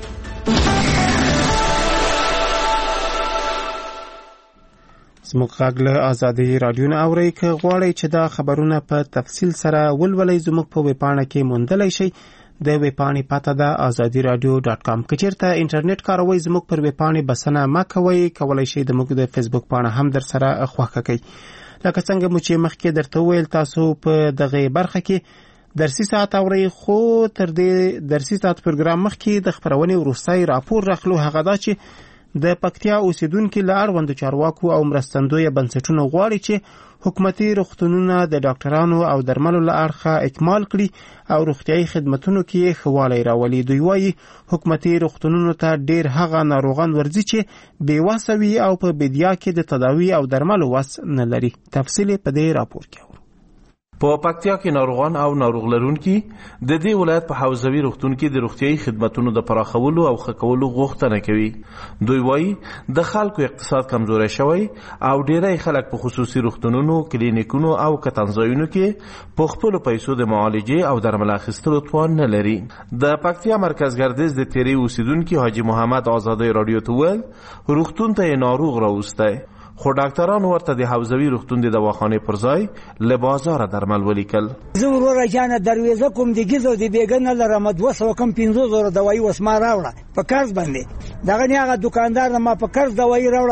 Speaker 1: زموږ غږ له ازادي راډیو نه اورئ. که غواړئ چې دا خبرونه په تفصیل سره ولولئ، زموږ په ویبپاڼه کې موندلی شئ. د ویبپاڼې پته ده azadiradio.com. که چېرته انټرنیټ کاروئ، زموږ پر ویبپاڼې بسنه مه کوئ. کولی شئ د موږ د فیسبوک پاڼه هم در سره خوښه کړئ. لکه څنګه مو چې مخکې درته وویل، تاسو په دغه برخه کې درسي ساعت اورئ، خو تر دې درسي ساعت پروګرام مخکې د خپرونې وروستی راپور راخلو. هغه دا چې د پکتیا اوسیدونکو له اړوندو چارواکو او مرستندویه بنسټونو غواړي چې حکومتي روغتونونه د ډاکټرانو او درملو له اړخه اکمال کړي او روغتیايي خدمتونو کې ښه والی راولي. دوی وایي حکومتي روغتونونو ته ډېر هغه ناروغان ورځي چې بې وسه وي او په بیدیا کې د تداوي او درملو وس نه لري. تفصیل په دې راپور کې.
Speaker 23: په پکتیا کې ناروغان او ناروغ لرونکي د دې ولایت په حوزوي روغتون کې د روغتیايي خدماتو د پراخولو او ښه کولو غوښتنه کوي. دوی وایي د خلکو اقتصاد کمزوري شوی او ډېری خلک په خصوصي روغتونونو، کلینیکونو او کتنځایونو کې په خپلو پیسو د معالجې او درمل اخیستلو توان نه لري. د پکتیا مرکز ګردیز د تیری اوسیدونکي حاجی محمد ازادي رادیو ته ویل روغتون ته ناروغ راوستی، خو ډاکټران ورته د حوزوي روغتون د دواخانې پر ځای له بازار درمل ولیکل.
Speaker 16: زه وروره جانه دروازه کوم د ګیزو د بیګنه لرم 200 کم 500 دوايي وسما راوړه په قرض باندې. دغه نه هغه دکاندار ما په قرض دوايي راوړه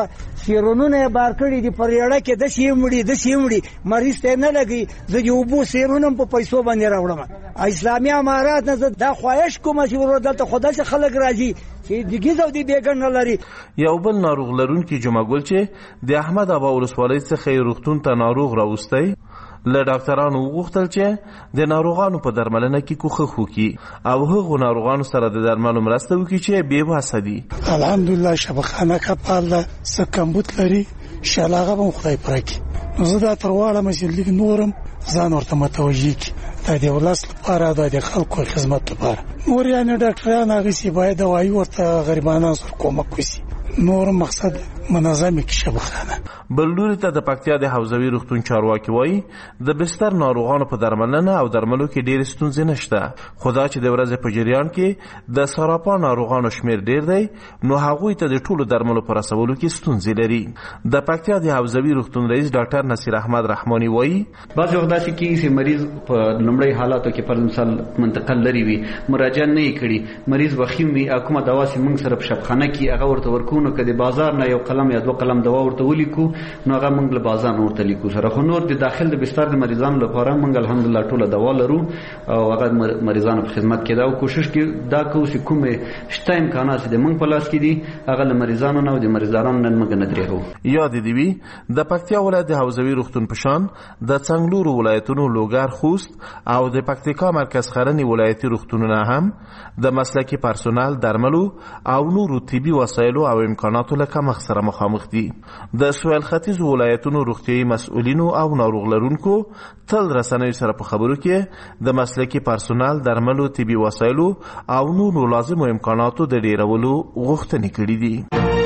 Speaker 16: سیرونونه بار کړي دي پر یړه کې د سیمړي مریض ته نه لګي زه د اوبو سیرونه په پیسو باندې راوړم. اسلامي امارات نه دا خواهش کوم چې ورته خدای څخه خلک راځي چې دګیز او دی بیګن لري.
Speaker 23: یو بل ناروغ لرونکي جمعګل چې د احمد ابا ولسوالۍ څخه روغتون ته ناروغ راوستي له ډاکټرانو وغوښتل چې د ناروغانو په درملنه کې کوښښ وکړي او هغو ناروغانو سره د درملو مرسته وکړي چې بې وسه دي.
Speaker 2: الحمدلله شفاخانه کپال ده څه کمبود لري شلاغه به خدای پرکي. نو زه دا تر واړه چې لیک نورم ځان ورته متوجه کړي دا د ولس لپاره دا د خلکو خدمت لپاره نور یعنی ډاکټران هغه سی باید دوايي ورته غریبانو سره کومک وکړي. نور مقصد منظمه کې شبخانه.
Speaker 23: بل لوري ته د پکتیا د حوزوي روغتون چارواکي وایي د بستر ناروغانو په درملنه او درملو کې ډېرې ستونزې نشته، خو دا چې د ورځې په جریان کې د سراپا ناروغانو شمیر ډېر دی نو هغوی ته د ټولو درملو په رسولو کې ستونزې لري. د پکتیا د حوزوي روغتون رئیس ډاکټر نصیر احمد رحماني وایي
Speaker 3: بعض وخت داسې کېږي چې مریض په لومړی حالاتو کې پر مثال منتقل لري وي مراجعه نه یې کړي مریض وخیم وي کومه دوا چې موږ سره په شفخانه کې هغه ورته ورکو نو که د بازار نه یو قلم یا 2 قلم دوا ورته ولیکو نو هغه موږ له بازار ورته لیکو سره. خو نور د داخل د بستر د مریضانو لپاره موږ الحمدلله ټوله دوا لرو او هغه مریضانو په خدمت کې دا او کوشش کې دا کوو چې کومه شته امکانات د موږ په لاس کې دي هغه له مریضانو نه او د مریضانو نه موږ نه درېږو.
Speaker 23: یاد دی وی د پکتیا ولایت د حوزوي روغتون په شان د څنګلورو ولایتونو لوګر خوست او د پکتیکا مرکز خرنی ولایتي روغتونونه هم د مسلکي پرسونل درملو او نورو طبي وسایلو او امکاناتو له کمښت سره مخامخ دي. د سویل ختیځ ولایتونو روغتیايي مسؤلینو او ناروغ لرونکو تل رسنیو سره په خبرو کې د مسلکي پرسونل درملو طبي وسایلو او نورو لازمو امکاناتو د ډیرولو غوښتنې کړې دي.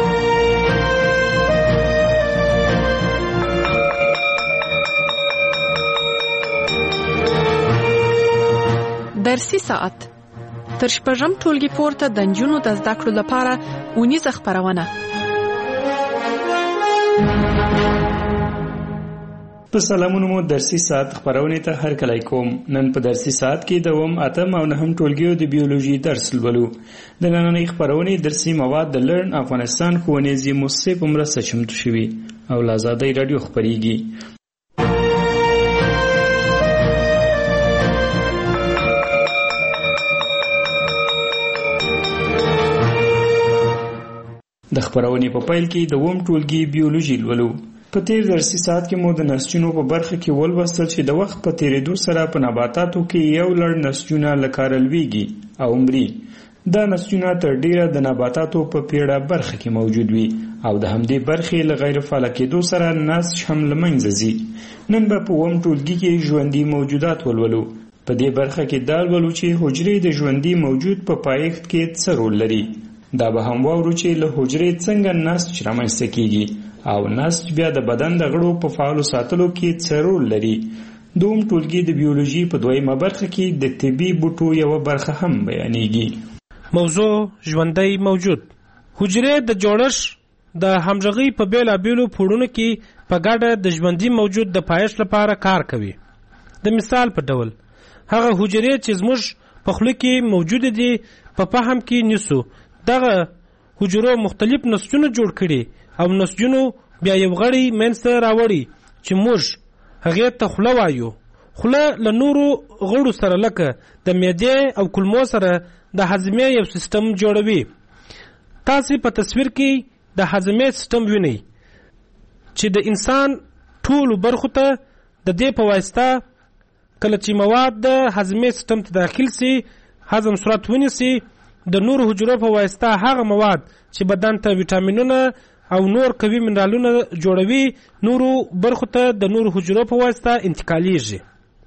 Speaker 4: درسي ساعت تر شپږم ټولګي پورته د نجونو د زده کړو لپاره اونیزه خپرونه.
Speaker 6: په سلامونو مو درسي ساعت خپرونې ته هرکلی کوم. نن په درسي ساعت کې دوم اتم او نهم ټولګیو د بیولوژي درس لولو. د نننۍ خپرونې درسي مواد د لرن افغانستان ښوونیزې مؤسسې په مرسته چمتو شوي او له ازادۍ راډیو خپریږي. د خپرونې په پیل کې دوم ټولګي بیولوژي لولو. په تیر درسي ساعت کې مو د نسجونو په برخه کې ولوستل چې د وخت په تیریدو سره په نباتاتو کې یو لړ نسجونه لکه لویږي او مري. دا نسجونه تر ډیره د نباتاتو په پیړه برخه کې موجود وي او د همدې برخې له غیر فعال کېدو سره نسج هم له منځه ځي. نن به په اووم ټولګي کې ژوندي موجودات ولولو. په دې برخه کې دا لولو چې حجرې د ژوندي موجود په پایښت کې څه رول لري. دا به هم واورو چې له حجرې څنګه نسج رامنځته کیږي او نسج بیا د بدن د غړو په فعالو ساتلو کې څه رول لري. دوم ټولګي د بیولوژي په دویمه برخه کې د طبي بوټو یوه برخه هم بیانېږي.
Speaker 24: موضوع ژوندی موجود. حجرې د جوړښت د همغږۍ په بیلابیلو پوړونو کې په ګډه د ژوندي موجود د پایښت لپاره کار کوي. د مثال په ډول هغه حجرې چې زموږ په خوله کې موجود دي په فهم کې نیسو دغه حجرو مختلف نسجونه جوړ کړي او نسجونو بیا یو غړی منځته راوړي چې موږ هغې ته خوله وایو. خوله له نورو غړو سره لکه د معدې او کولمو سره د هضمې یو سیستم جوړوي. تاسې په تصویر کې د هضمې سیستم وینئ چې د انسان ټولو برخو ته د دې په واسطه کله چې مواد د هضمې سیستم ته داخل سي هضم صورت ونیسي د نور حجرو په واسطه هغه مواد چې بدن ته ویټامینونه او نور قوي منرالونه جوړوي نورو برخو ته د نور حجرو په واسطه انتقالیږي.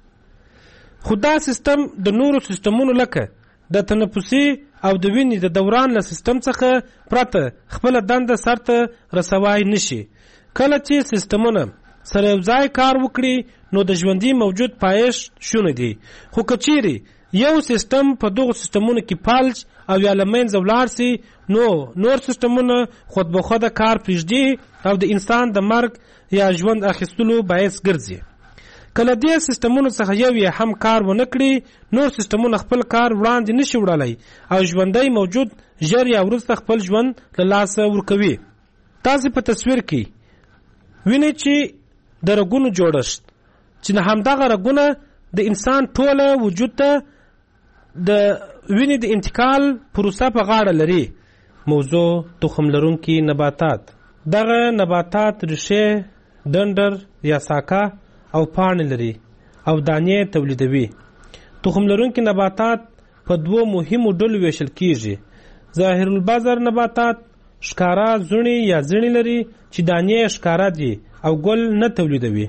Speaker 24: خو دا سیستم د نورو سیستمونو لکه د تنفسي او د وینې د دوران له سیستم څخه پرته خپل دنده سرته رسوای نشي. کله چې سیستمونه سره یو ځای کار وکړي نو د ژوندي موجود پایښت شونه دي. خو کچيري یو سیستم په دغه سیستمونو کې فلج او یا لمنځه ولاړ سي نو نور سیستمونه خود به خود کار پرېږدي او د انسان د مرګ یا ژوند اخیستلو باعث ګرځي. کله دې سیستمونو څخه یو یې هم کار ونه کړي نور سیستمونه خپل کار وړاندې نشي وړلی او ژوندی موجود ژر یا وروسته خپل ژوند له لاسه ورکوي. تاسې په تصویر کې وینئ چې د رګونو جوړښت چې همدغه رګونه د انسان ټوله وجود ته د وینې د انتقال پروسه په غاړه لري. موضوع تخم لرونکي نباتات. دغه نباتات ریښې، ډنډر یا ساکه او پاڼې لري او دانې تولیدوي. تخم لرونکي نباتات په دوو مهمو ډلو ویشل کیږي. ظاهر البذر نباتات ښکارا زړي یا زړي لري چې دانې ښکارا دي او ګل نه تولیدوي.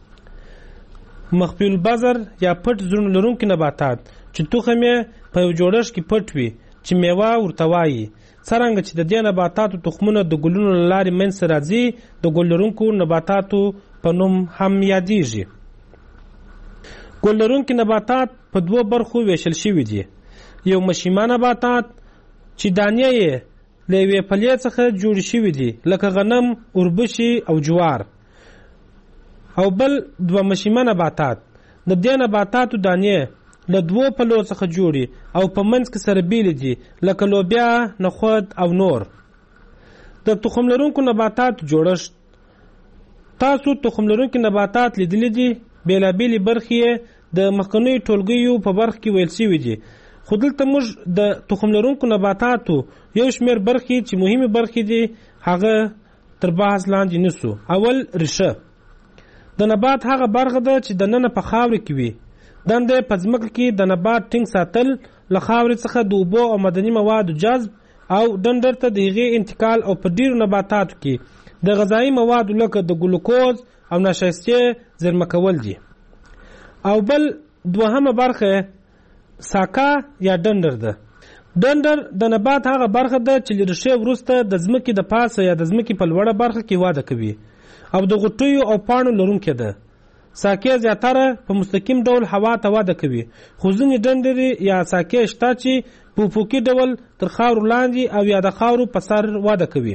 Speaker 24: مخفي البذر یا پټ زړي لرونکي نباتات چې تخم یې په یو جوړښت کې پټ وي چې میوه ورته وایي. څرنګه چې د دې نباتاتو تخمونه د ګلونو له لارې منځته راځي، د ګل لرونکو نباتاتو په نوم هم یادیږي. ګل لرونکي نباتات په دوو برخو ویشل شوي دي. یو مشیمه نباتات چې دانې یې له یوې پلې څخه جوړې شوي دي لکه غنم، اوربشې او جوار. او بل دوه مشیمه نباتات. د دې نباتاتو دانې له دوو پلو څخه جوړي او په منځ کې سره بیلې دي لکه لوبیا، نخود او نور. د تخم لرونکو نباتاتو جوړښت. تاسو تخم لرونکي نباتات لیدلي دي. بېلابېلې برخې یې د مخکنیو ټولګیو په برخه کې ویل شوي دي، خو دلته موږ د تخم لرونکو نباتاتو یو شمېر برخې چې مهمې برخې دي هغه تر بحث لاندې نیسو. اول، ریښه. د نبات هغه برخه ده چې دننه په خاورې کې وي. دنده په ځمکه کې د نبات ټینګ ساتل، له خاورې څخه د اوبو او معدني موادو جذب او ډنډر ته د هغې انتقال او په ډیرو نباتاتو کې د غذایي موادو لکه د ګلوکوز او نشایستې زیرمه کول دي. او بل دوهمه برخه ساکه یا ډنډر ده. ډنډر د نبات هغه برخه ده چې له ریښې وروسته د ځمکې د پاسه یا د ځمکې په لوړه برخه کې وده کوي او د غوټیو او پاڼو لرونکې ده. ساکې زیاتره په مستقیم ډول هوا ته وده کوي، خو ځینې ډنډرې یا ساکې شته چې په افقي ډول تر خاورو لاندې او یا د خاورو په سر وده کوي.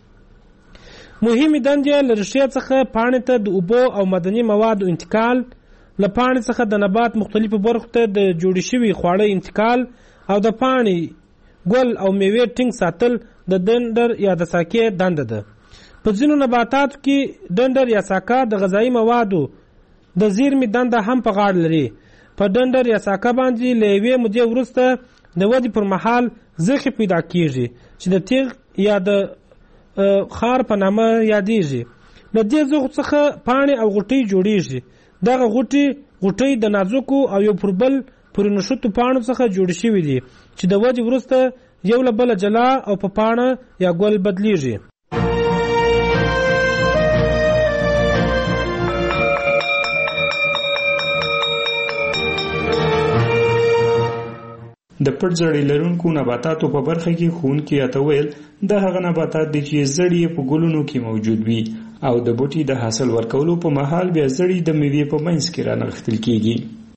Speaker 24: مهمې دندې له ریښې څخه پاڼې ته د اوبو او معدني موادو انتقال، له پاڼې څخه د نبات مختلفو برخو ته د جوړې شوي خواړه انتقال او د پاڼې، ګل او میوې ټینګ ساتل د ډنډر یا د ساکې دنده ده. په ځینو نباتاتو کې ډنډر یا ساکه د غذایي موادو د زیرمې دنده هم په غاړه لري. په ډنډر یا ساکه باندې له یوې مودې وروسته د ودې پر مهال زخې پیدا کیږي چې د تیغ یا د خار په نامه یادیږي. له دې زخو څخه پاڼې او غوټۍ جوړیږي. دغه غوټۍ د نازکو او یو پر بل پورې نښتو پاڼو څخه جوړې شوي دي چې د ودې وروسته یو له بله جلا او په پاڼه یا ګل بدلیږي.
Speaker 6: د پټ زړی لرونکو نباتاتو په برخه کې ښوونکي راته ویل دا هغه نباتات دي چې زړی په ګلونو کې موجود وي او د بوټي د حاصل ورکولو په مهال بیا زړی د میوې په منځ کې رانغښتل کیږي.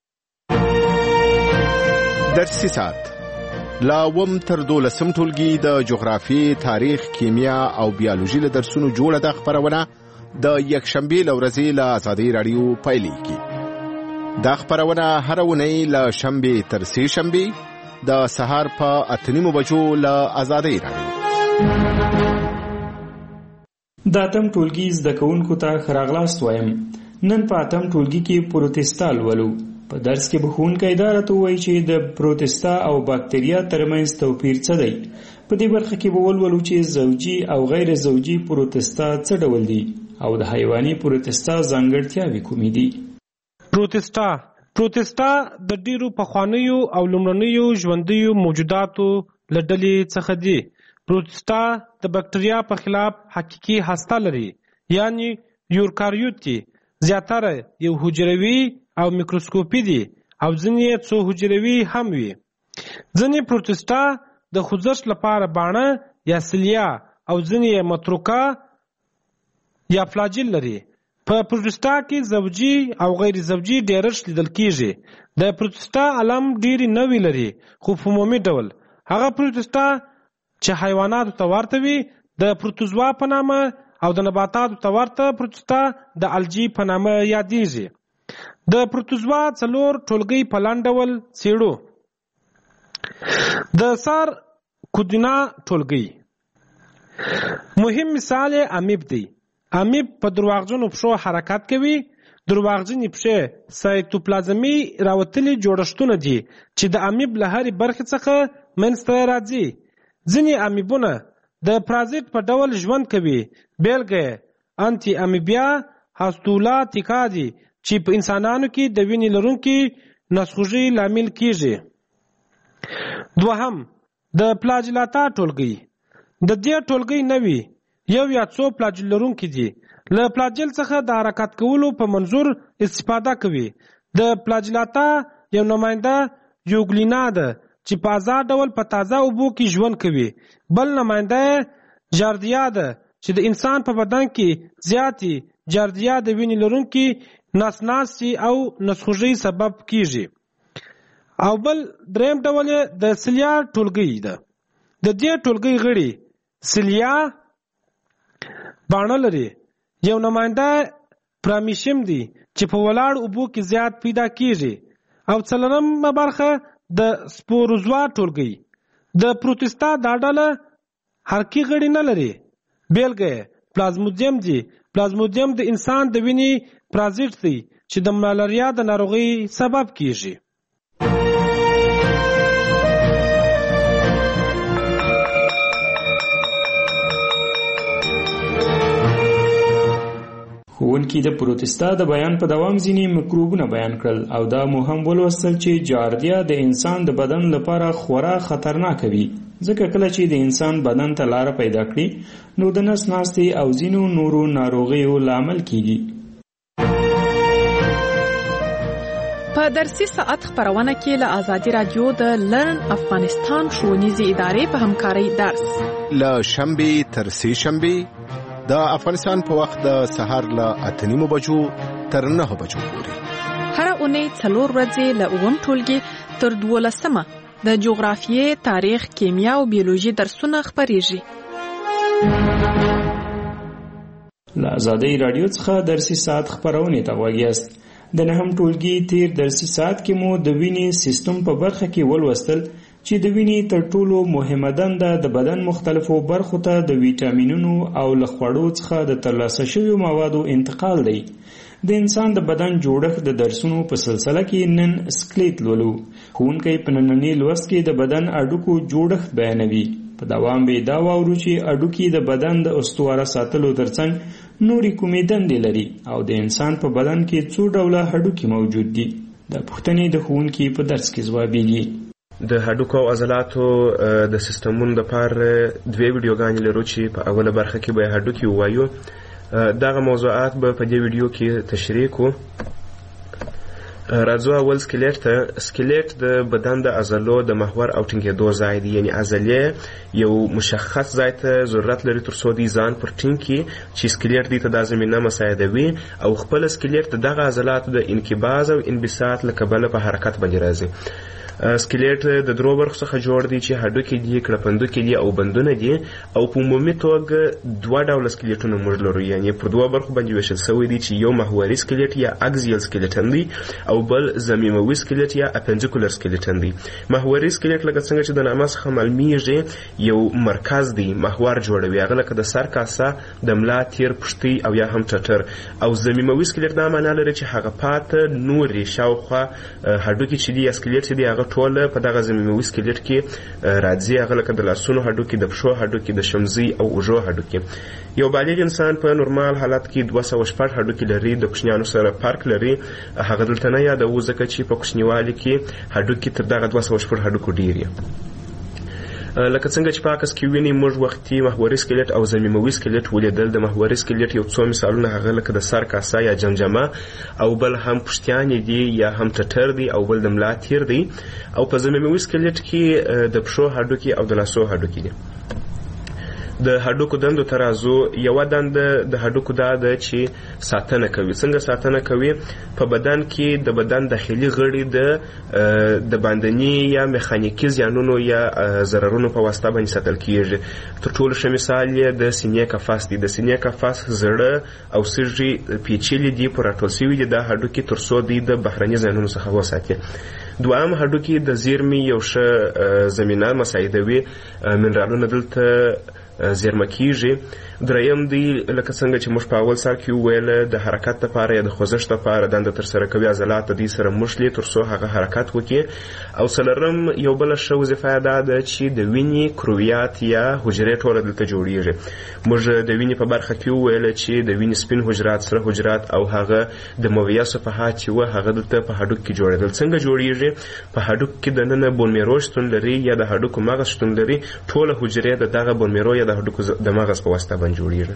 Speaker 7: درسي ساعت لا وم تر 12 ټولګي د جغرافي، تاریخ، کیمیا او بیولوژي له درسونو جوړه د خبرونه د یکشنبه لورځي له آزادۍ رادیو پایلیږي. دا خبرونه هر ونی له شنبه تر سه شنبه د سهار په 8:30 بجو له آزادۍ رادیو.
Speaker 6: د اتم ټولګي زده کوونکو ته ښه راغلاست وایم. نن په اتم ټولګي کې پروتستا لولو. په درس کې به ښوونکی دا راته ووایي چې د پروتستا او باکتریا ترمنځ توپیر څه دی. په دې برخه کې به ولولو چې زوجي او غیر زوجي پروتستا څه ډول دي او د حیواني پروتستا ځانګړتیاوې کومې دي. پروتستا د ډیرو پخوانیو او لومړنیو ژوندیو موجوداتو له ډلې څخه دي. پروتستا د بکټریا په خلاف حقیقي هسته لري، یعنی یوکاریوت دي. زیاتره یو حجروي او میکروسکوپي دي او ځینې څو حجروي هم وي. ځینې پروتستا د خوځښت لپاره باڼه یا سیلیا او ځینې متروکه یا فلاجیل لري. په پروتستا کې زوجي او غیر زوجي ډیرښت لیدل کیږي. د پروتستا علم ډیری نوی لري، خو په عمومي ډول هغه پروتستا چې حیواناتو ته ورته وي د پروتوزوا په نامه او د نباتاتو ته ورته پروتستا د الجی په نامه یادیږي. د پروتوزوا 4 ټولګي په لاندې ډول څېړو. د سار کودینا ټولګي
Speaker 24: مهم مثال امیب دی. امیب په درواغجنو پښو حرکت کوي. درواغجنې پښې سایتوپلازمي راوتلي جوړښتونه دي چې د امیب له هرې برخې څخه منځته راځي. ځینې امیبونه د پرازیت په ډول ژوند کوي. بیلګه یې انټي امیبیا هاستولا تیکا دي چې په انسانانو کې د وینې لرونکي نسخوږي لامل کیږي. دوهم، د پلاجلاتا ټولګي. د دې ټولګي نوي یو یا څو پلاجل لرونکي دي. له پلاجل څخه د حرکت کولو په منظور استفاده کوي. د پلاجلاتا یو نماینده یوګلینا ده چې په آزاد ډول په تازه اوبو کې ژوند کوي. بل نماینده جاردیا ده چې د انسان په بدن کې زیاتی جاردیا د وینې لرونکي ناسناسي او نسخوږي سبب کیږي. او بل دریم ډول د سلیا ټولګي ده. د دې ټولګي غړي سلیا باڼه لري. یو نماینده پرامیشم دی چې په ولاړ اوبو کې زیات پیدا کیږي. او څلورمه برخه د سپوروزوا ټولګي. د پروتستا دا ډله حرکي غړي نه لري. بیلګه پلازمودیم دی. پلازمودیم د انسان د وینې پرازیت دی چې د ملاریا د ناروغي سبب کیږي.
Speaker 6: ښوونکي د پروتستا د بیان په دوام ځینې مکروبونه بیان کړل او دا مو هم ولوستل چې جاردیا د انسان د بدن لپاره خورا خطرناک وي، ځکه کله چې د انسان بدن ته لاره پیدا کړي نو د نس ناستې او ځینو نورو ناروغیو لامل کیږي.
Speaker 4: په درسي ساعت خبرونه کې له آزادي رادیو د لرن افغانستان ښوونیزې ادارې په همکارۍ درس
Speaker 7: له شنبې تر سې شنبې د افغانستان په وخت د سهار له 8:30 بجو تر 9 بجو پورې.
Speaker 4: هر اونۍ 4 ورځې له 9 ټولګي تر 12 د جغرافیې، تاریخ، کیمیا او بیولوژي درسونه خبرېږي.
Speaker 6: له آزادۍ رادیو څخه درسي ساعت خبرونه ته غوږ یاست. د 9 ټولګي تیر درسي ساعت کې مو د وینې سیستم په برخه کې ولوستل چې د وینې تر ټولو مهمه دنده د بدن مختلفو برخو ته د ویټامینونو او له خوړو څخه د ترلاسه شویو موادو انتقال دی. د انسان د بدن جوړښت د درسونو په سلسله کې نن سکلیټ لولو. ښوونکی په ننني لوست کې د بدن اډوکو جوړښت بیانوي. په دوام به دا واورو چې اډوکي د بدن د استواره ساتلو ترڅنګ نورې کومې دندې لري او د انسان په بدن کې څو ډوله هډوکي موجود دي. د پوښتنې د ښوونکي په درس کې ځوابیږي.
Speaker 8: د هډوکو او عضلاتو د سیستمونو لپاره دوه ویډیوګانې لرو چې په اوله برخه کې به هډوکي ووایو. دغه موضوعات به په دې ویډیو کې تشریح کوو. راځو اول سکلیټ ته. سکلیټ د بدن د عضلو د محور او ټینګېدو ځای دی، یعنی عضلې یو مشخص ځای ته ضرورت لري تر څو دی ځان پر ټینګ کړي چې سکلیټ دی ته دا زمینه مساعدوي او خپل سکلیټ د دغه عضلاتو د انقباض او انبساط له کبله په حرکت باندې راځي. سکلیټ د درو برخو څخه جوړ دی چې هډوکي دي، کړپندوکي دي او بندونه دي. او په عمومي توګه دوه ډوله سکلیټونه موږ لرو، یعنی پر دوه برخو باندې ویشل شوی دی چې یو محوري سکلیټ یا اکزیل سکلیټن دی او بل ضمیموي سکلیټ یا اپنډیکولر سکلیټن دی. محوري سکلیټ لکه څنګه چې د نامه څخه معلومیږي یو مرکز دی، محور جوړوي، هغه لکه د سر کاسه، د ملا تیر، پښتۍ او یا هم ټټر. او ضمیموي سکلیټ دا معنی لري چې هغه پاته نورې شاوخوا هډوکي چې دي یا سکلیټ چې دی هغه ټول په دغه ضمیموي سکلیټ کې راځي، هغه لکه د لاسونو هډوکي، د پښو هډوکي، د شمزۍ او اوږو هډوکي. یو بالغ انسان په نورمال حالت کې 206 هډوکي لري، د کوچنیانو سره فرق لري. هغه دلته نه یادوو ځکه چې په کوچنیوالي کې هډوکي تر دغه 206 هډوکو ډېر دي. لکه څنګه چې په عکس کې ویني موږ وختي محوري سکلیټ او ضمیموي سکلیټ ولیدل. د محوري سکلیټ یو څو مثالونه هغه لکه د سر کاسه یا جمجمه او بل هم پښتیانې دي یا هم ټټر دی او بل د ملا تیر دی. او په ضمیموي سکلیټ کې د پښو هډوکي او د لاسو هډوکي دي. د هډوکو دندو ته راځو. یوه دنده د هډوکو دا ده چې ساتنه کوي. څنګه ساتنه کوي؟ په بدن کې د بدن داخلي غړي د باندني یا میخانیکي زیانونو یا ضررونو په واسطه باندې ساتل کیږي. تر ټولو ښه مثال یې د سینې قفس دی. د سینې قفس زړه او سږي پیچلي دي، په راټول شوي دي دا هډوکي تر څو دوی د بهرني زیانونو څخه وساتي. دویم هډوکي د زیرمې یو ښه زمینه مساعدوي، منرالونه دلته زیرمه کیږي. دریم دی لکه څنګه چې موږ په اول سر کې وویل د حرکت لپاره یا د خوځښت لپاره دنده ترسره کوي، عضلات د دې سره موښلي تر څو هغه حرکت وکړي. او څلورم یو بله ښه وظیفه دا ده چې د وینې کرویات یا حجرې ټوله دلته جوړیږي. موږ د وینې په برخه کې وویل چې د وینې سپین حجرات، سره حجرات او هغه د مویه صفحات چې وه هغه دلته په هډوک کې جوړېدل. څنګه جوړیږي؟ په هډوک کې دننه بون میرو شتون لري یا د هډوکو مغز شتون لري. ټوله حجرې د دغه بون میرو یا د هډوکو د مغز په واسطه باندې جوړیږي.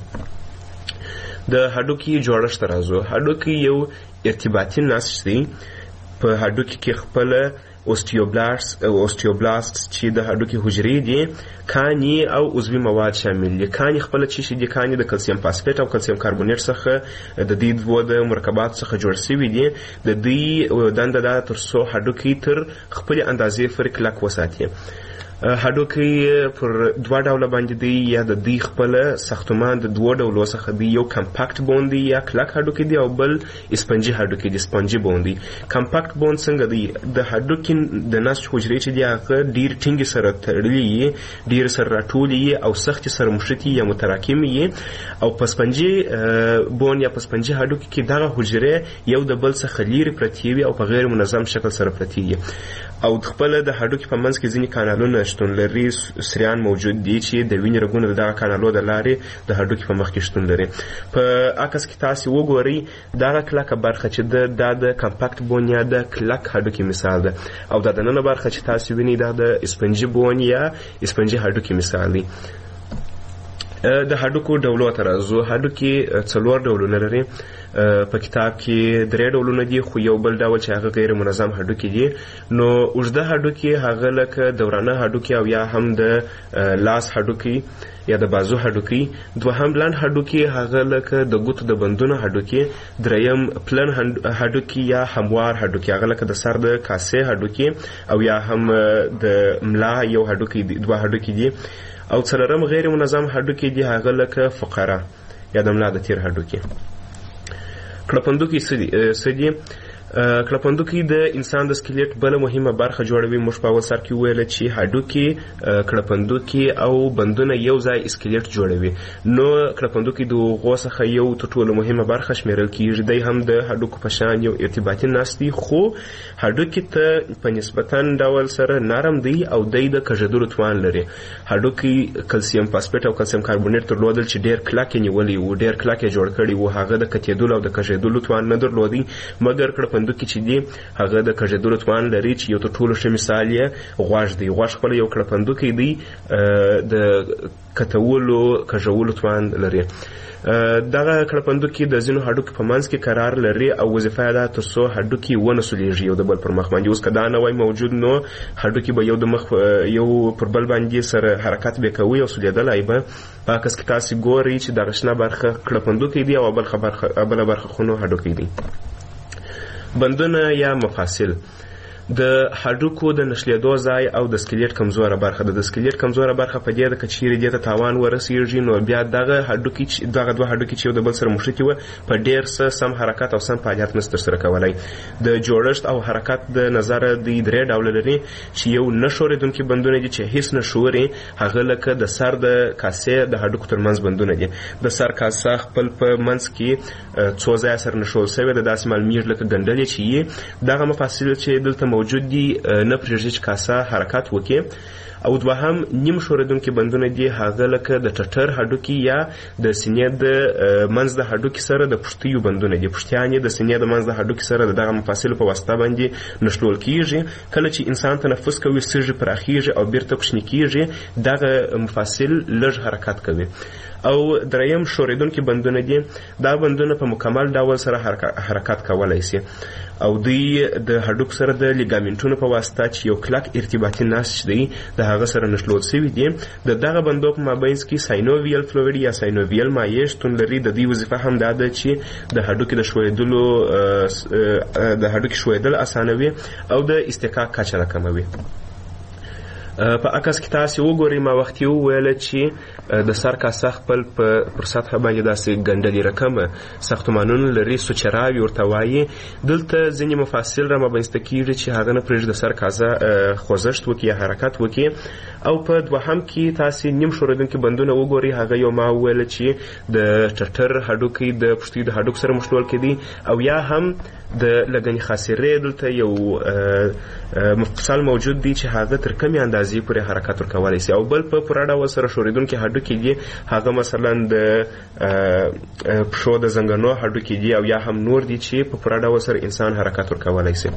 Speaker 8: د هډوکي جوړښت راځو. هډوکي یو ارتباطي نسج دی. په هډوکي کې خپل اوستیوبلاست چې د هډوکي حجرې دي، کاني او عضوي مواد شامل دي. کاني خپل چې دي کاني د کلسیم فاسفیټ او کلسیم کاربونیټ څخه د دې دوه د مرکبات څخه جوړ شوي دي. د دې دنده دا تر څو هډوکي تر خپل اندازې فرق کلک وساتي. هډوکي پر دوه ډوله باندې دی، یا د دې خپل ساختمان د دوه ډولو څخه دی. یو کمپاکټ بون دی یا کلک هډوکي دی، او بل اسپنجي هډوکي دی، سپنجي بون دی. کمپاکټ بون څنګه دی؟ د هډوکي د نسج حجرې چې دی هغه ډیر ټینګ سره تړلي، ډیر سره راټولي او سخت سره مشتي یا متراکمي. او په سپنجي بون یا په سپنجي هډوکي کې دغه حجرې یو د بل څخه لري پرتې وي او په غیر منظم شکل سره پرتې وي. او خپل د هډوکي په منځ کې ځینې کانالونه شتون لري، سریان موجود دي چې د وینې رګونو د دغه کانالو د لارې د هډوکي په مخ کې شتون لري. په عکس کې تاسو وګورئ دغه کلکه برخه چې د کمپاکټ بون یا د کلک هډوکي مثال ده، او د دننه برخه چې تاسو وینئ دا د اسپنجي بون یا اسپنجي هډوکي مثال دی. د هډوکو ډولو ته راځو. هډوکي 4 ډولونه لري. په کتاب کې 3 ډولونه دي، خو یو بل ډول چې هغه غیر منظم هډوکي دي. نو اوږده هډوکي هغه لکه دورانه هډوکي او یا هم د لاس هډوکي یا د بازو هډوکي. دوهم لنډ هډوکي هغه لکه د ګوتو د بندونو هډوکي. دریم پلن هډوکي یا هموار هډوکي هغه لکه د سر د کاسې هډوکي او یا هم د ملا یو هډوکي دي، 2 هډوکي دي. او څلورم غیر منظم هډوکي دي هغه لکه فقره یا د ملا د تیر هډوکي. کړپندوکي څه دي؟ کړپندوکي د انسان د سکلیټ بل مهمه برخه جوړوي. موږ په اول سر کې ویل چې هډوکي، کړپندوکي او بندونه یو ځای سکلیټ جوړوي. نو کړپندوکي د هغو څخه یو تر ټولو مهمه برخه شمیرل کیږي. دی هم د هډوکو په شان یو ارتباطي نسج دی، خو هډوکي ته په نسبتا ډول سره نرم دی او دی د کږېدلو توان لري. هډوکي کلسیم فاسفیټ او کلسیم کاربونیټ درلودل چې ډیر کلک یې نیولي وو، ډیر کلک یې جوړ کړي وو. هغه د کتېدلو او د کږېدلو توان نه درلودي، مګر کړپندوکي چې دی هغه د کږېدلو توان لري. چې یو تر ټولو ښه مثال یې غوږ دی. غوږ خپل یو کړپندوکی دی، د کتولو کږولو توان لري. دغه کړپندوکي د ځینو هډوکي په منځ کې قرار لري او وظیفه یې ده تر څو هډوکي ونه سولیږي یو د بل پر مخ باندې. اوس که دا نه وای موجود نو هډوکي به یو د مخ یو پر بل باندې سره حرکت به کوي او سولیدلی به. په عکس کې تاسې ګورئ چې دغه شنه برخه کړپندوکی دی او بله برخه خو نو هډوکی دی. بندونه یا مفاصل د هډوکو د نښلېدو ځای او د سکلیټ کمزوره برخه ده. د سکلیټ کمزوره برخه په دې ده که چیرې دې ته تاوان ورسېږي نو بیا دغه دوه هډوکي چې یو د بل سره مښتي وه په ډېر څه سم حرکت او سم فعالیت نشي ترسره کولی. د جوړښت او حرکت د نظره دوی 3 ډوله لري چې یو نه ښورېدونکي بندونه دي چې هیڅ نه ښوري. هغه لکه د سر د کاسې د هډوکو ترمنځ بندونه دي. د سر کاسه خپل په منځ کې څو ځایه سره نښول شوې ده، داسې معلومیږي لکه ګنډلې چې یې. دغه مفاصل چې دلته موجود دي نه پرېږدي چې کاسه حرکت وکړي. او دوهم نیم ښورېدونکي بندونه دي، هغه لکه د ټټر هډوکي یا د سینې د منځ د هډوکي سره د پښتیو بندونه دي. پښتیان یې د سینې د منځ د هډوکي سره د دغه مفاصلو په واسطه باندې نښلول کیږي. کله چې انسان تنفس کوي سږي پراخیږي او بیرته کوچني کیږي، دغه مفاصل لږ حرکت کوي. او دریم ښورېدونکي بندونه دي. دا بندونه په مکمل ډول سره حرکت کولی شي او دوی د هډوک سره د لیګامنټونو په واسطه چې یو کلک ارتباطي نسج دی د هغه سره نښلول شوي دي. د دغه بندو په مابینځ کې ساینوویل فلویډ یا ساینوویل مایع شتون لري. د دوی وظیفه هم دا ده چې د هډوکي د هډوکي ښویدل اسانوي او د استحکاک کچه راکموي. په عکس کې تاسو وګورئ ما وخت یو ویل چې د سر کاسه خپل پر سطح باندې داسې ګنډلې رقم ساختمانونه لري سوچراوي ورته وایي دلته ځینې مفاصل را مابینځته کیږي چې هغه نه پرېږدي د سر کاسه خوځښت وکړي یا حرکت وکړي او په دوهم کې تاسو نیم ښورېدونکي بندونه وګورئ هغه یو ما ویل چې د ټټر هډوکي د پښتۍ د هډوک سره مشتول کېدي او یا هم د لګنې خاصرې دلته یو مفصل موجود دی چې هغه تر کمې اندازې پورې حرکت ورکولی شي او بل په پوره ډول سره ښورېدونکي هډوکي دي هغه مثلا د پښو د زنګنو هډوکي دي او یا هم نور دي چې په پوره ډول سره انسان حرکت ورکولی شي.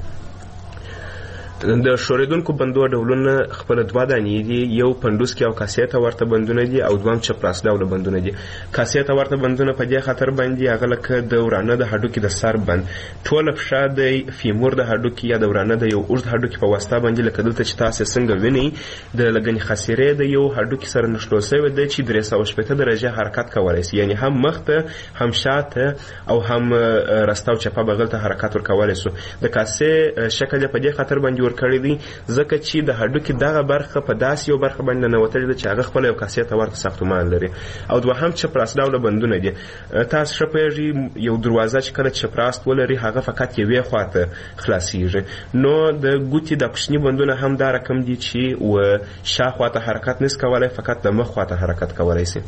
Speaker 8: د ښورېدونکو بندو ډولونه خپل دوه دانې دي یو پنډوسکي او کاسې ته ورته بندونه دي او دویم چپراس ډوله بندونه دي. کاسې ته ورته بندونه په دې خاطر باندې هغه لکه د ورانه د هډوکي د سر بند ټوله پښه د فیمور د هډوکي یا د ورانه د یو اوږد هډوکي په واسطه باندې لکه دلته چې تاسې څنګه وینئ د لګنې خاصرې د یو هډوکي سره نښلول شوی دی چې 360 درجه حرکت کولی شي یعنی هم مخ ته هم شاته او هم راسته او چپه بغل ته حرکت ورکولی شو. د کاسې شکل یې په دې خاطر باندې کړی دی ځکه چې د هډوکي دغه برخه په داسې یو برخه باندې ننوتلې ده چې هغه خپله یو کاسې ته ورته ساختمان لري او دوهم چپراس ډوله بندونه دي. تاسو ښه پوهېږئ یو دروازه چې کله چپراس ولري هغه فقط یوې خواته خلاصیږي نو د ګوتې د کوچني بندونه هم دا رقم دي چې شاخوا ته حرکت نس کولی فقط د مخ خواته حرکت کولی شي.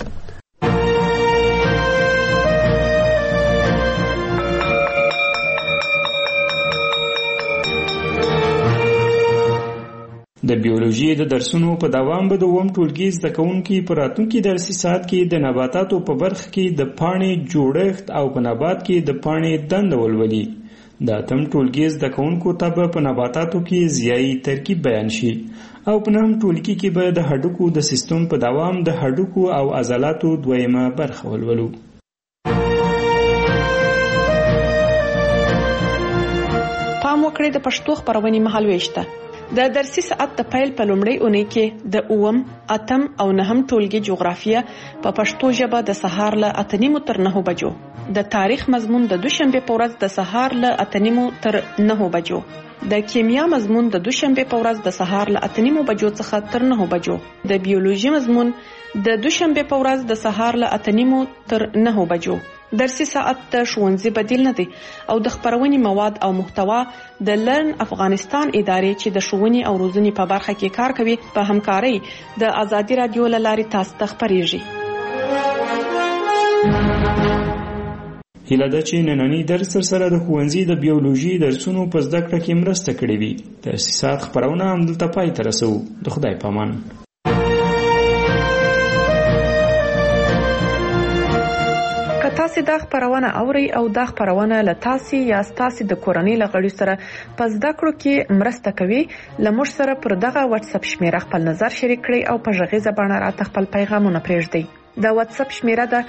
Speaker 6: د بیولوژي د درسونو په دوام به دوم ټولګي زده کوونکي په راتلونکي درسي ساعت کې د نباتاتو په برخه کې د پاڼې جوړښت او په نبات کې د پاڼې دنده ولولي. د اتم ټولګي زده کوونکو ته به په نباتاتو کې ضیایي ترکیب بیان شي او په نهم ټولګي کې به د هډوکو د سیستم په دوام د هډوکو او عضلاتو دویمه برخه ولولو.
Speaker 4: پام وکړئ د پښتو خپرونې مهالوېشته د درسي ساعت د پیل په لومړۍ اونۍ کې د اووم، اتم او نهم ټولګي جغرافیه په پښتو ژبه د سهار له 8:30 تر 9 بجو، د تاریخ مضمون د دوشنبه په ورځ د سهار له 8:30 تر 9 بجو، د کیمیا مضمون د دوشنبه په ورځ د سهار له 8:30 بجو څخه تر 9 بجو، د بیولوژي مضمون د دوشنبه په ورځ د سهار له 8:30 تر 9 بجو. درسي ساعت د ښوونځي بدیل نه دی او د خپرونې مواد او محتوا د لرن افغانستان ادارې چې د ښوونې او روزنې په برخه کې کار کوي په همکارۍ د ازادي رادیو له لارې تاسو ته خپریږي.
Speaker 6: هیله ده چې نننی درس سره د ښوونځي د بیولوژي درسونو په زده کړه کې مرسته کړې وي. درسي ساعت خپرونه همدلته پای ته رسو. د خدای په امان.
Speaker 4: تاسو دا خبرونه اوري او دا خبرونه له تاسو یا تاسو د کورنۍ لغړي سره په زده کړو کې مرسته کوي. لمر سره پر دغه واتس اپ شمیره خپل نظر شریک کړئ او په ژغې زبانه راته خپل پیغامونه پرېږدئ. د واتس اپ شمیره ده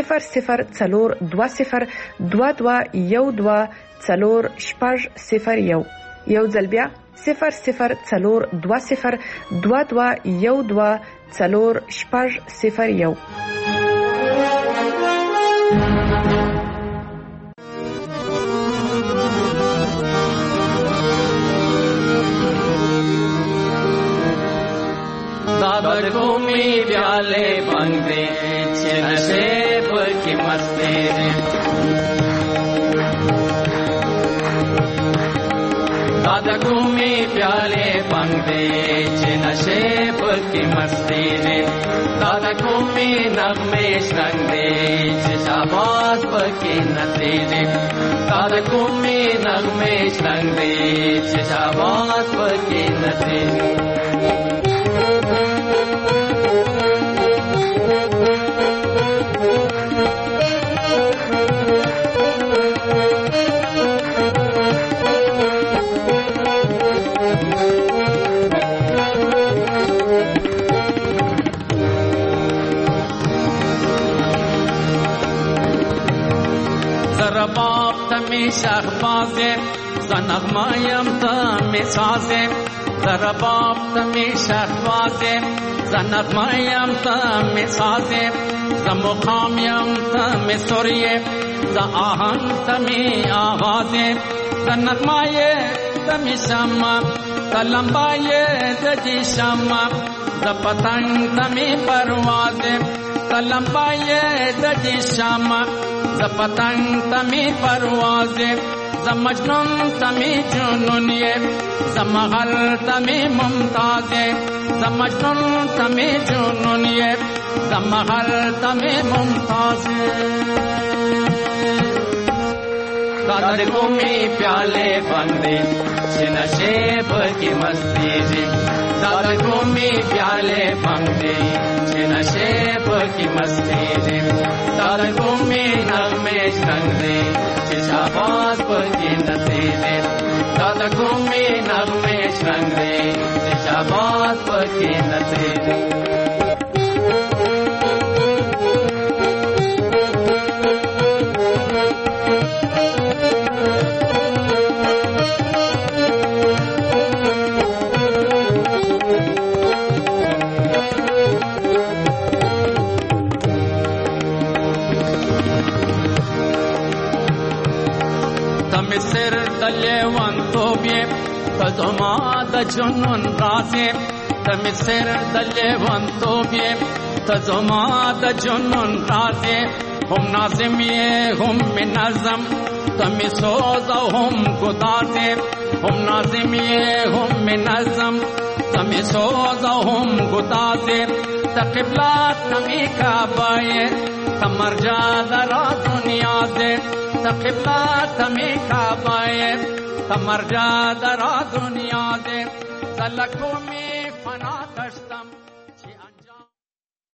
Speaker 4: 004212124001. یو ځل بیا 004212124001.
Speaker 11: दादा घूमी प्याले बंदे नशे की मस्ती दादा घूमी प्याले बंदे नशे की मस्ती दादा घूमी नगमे संगे शाबाश की नतीजे दादा घूमी नगमे संगे शाबाश की नतीजे बाप तमी शहबाजे ज़नग़मायम तमी साजे ज़रा बाप तमी शहबाजे ज़नग़मायम तमी साजे ज़मुखामयम तमी सुरिये ज़आहंग तमी आवाज़े ज़नग़माये तमी शम्मा تلمبایه دجی شما ز پتنگ تمی پروازه تلمبایه دجی شما ز پتنگ تمی پروازه ز مجنون تمی جنونیه ز مغل تمی ممتازه ز مجنون تمی جنونیه ز مغل تمی ممتازه दादर घूमी प्याले बंदे से नशेब की मस्ती जी दादर घूमी प्याले बंदे से नशेब की मस्ती जी दादर घूमी नगमे रंगदे से शाबाश की नतीजे दादर घूमी नगमे रंगदे से शाबाश की नतीजे سر دلے ون تو بی تزما د جنون رازه تم سر دلے ون تو بی تزما د جنون رازه هم نازم یہ هم منظم تم سوز هم گدازه هم نازم یہ هم منظم تم سوز هم گدازه تقبلات نمی کعبه تمرجا درا دنیا سے تقبلہ تمی کعبہ تمرجا درا دنیا سے سلکوں میں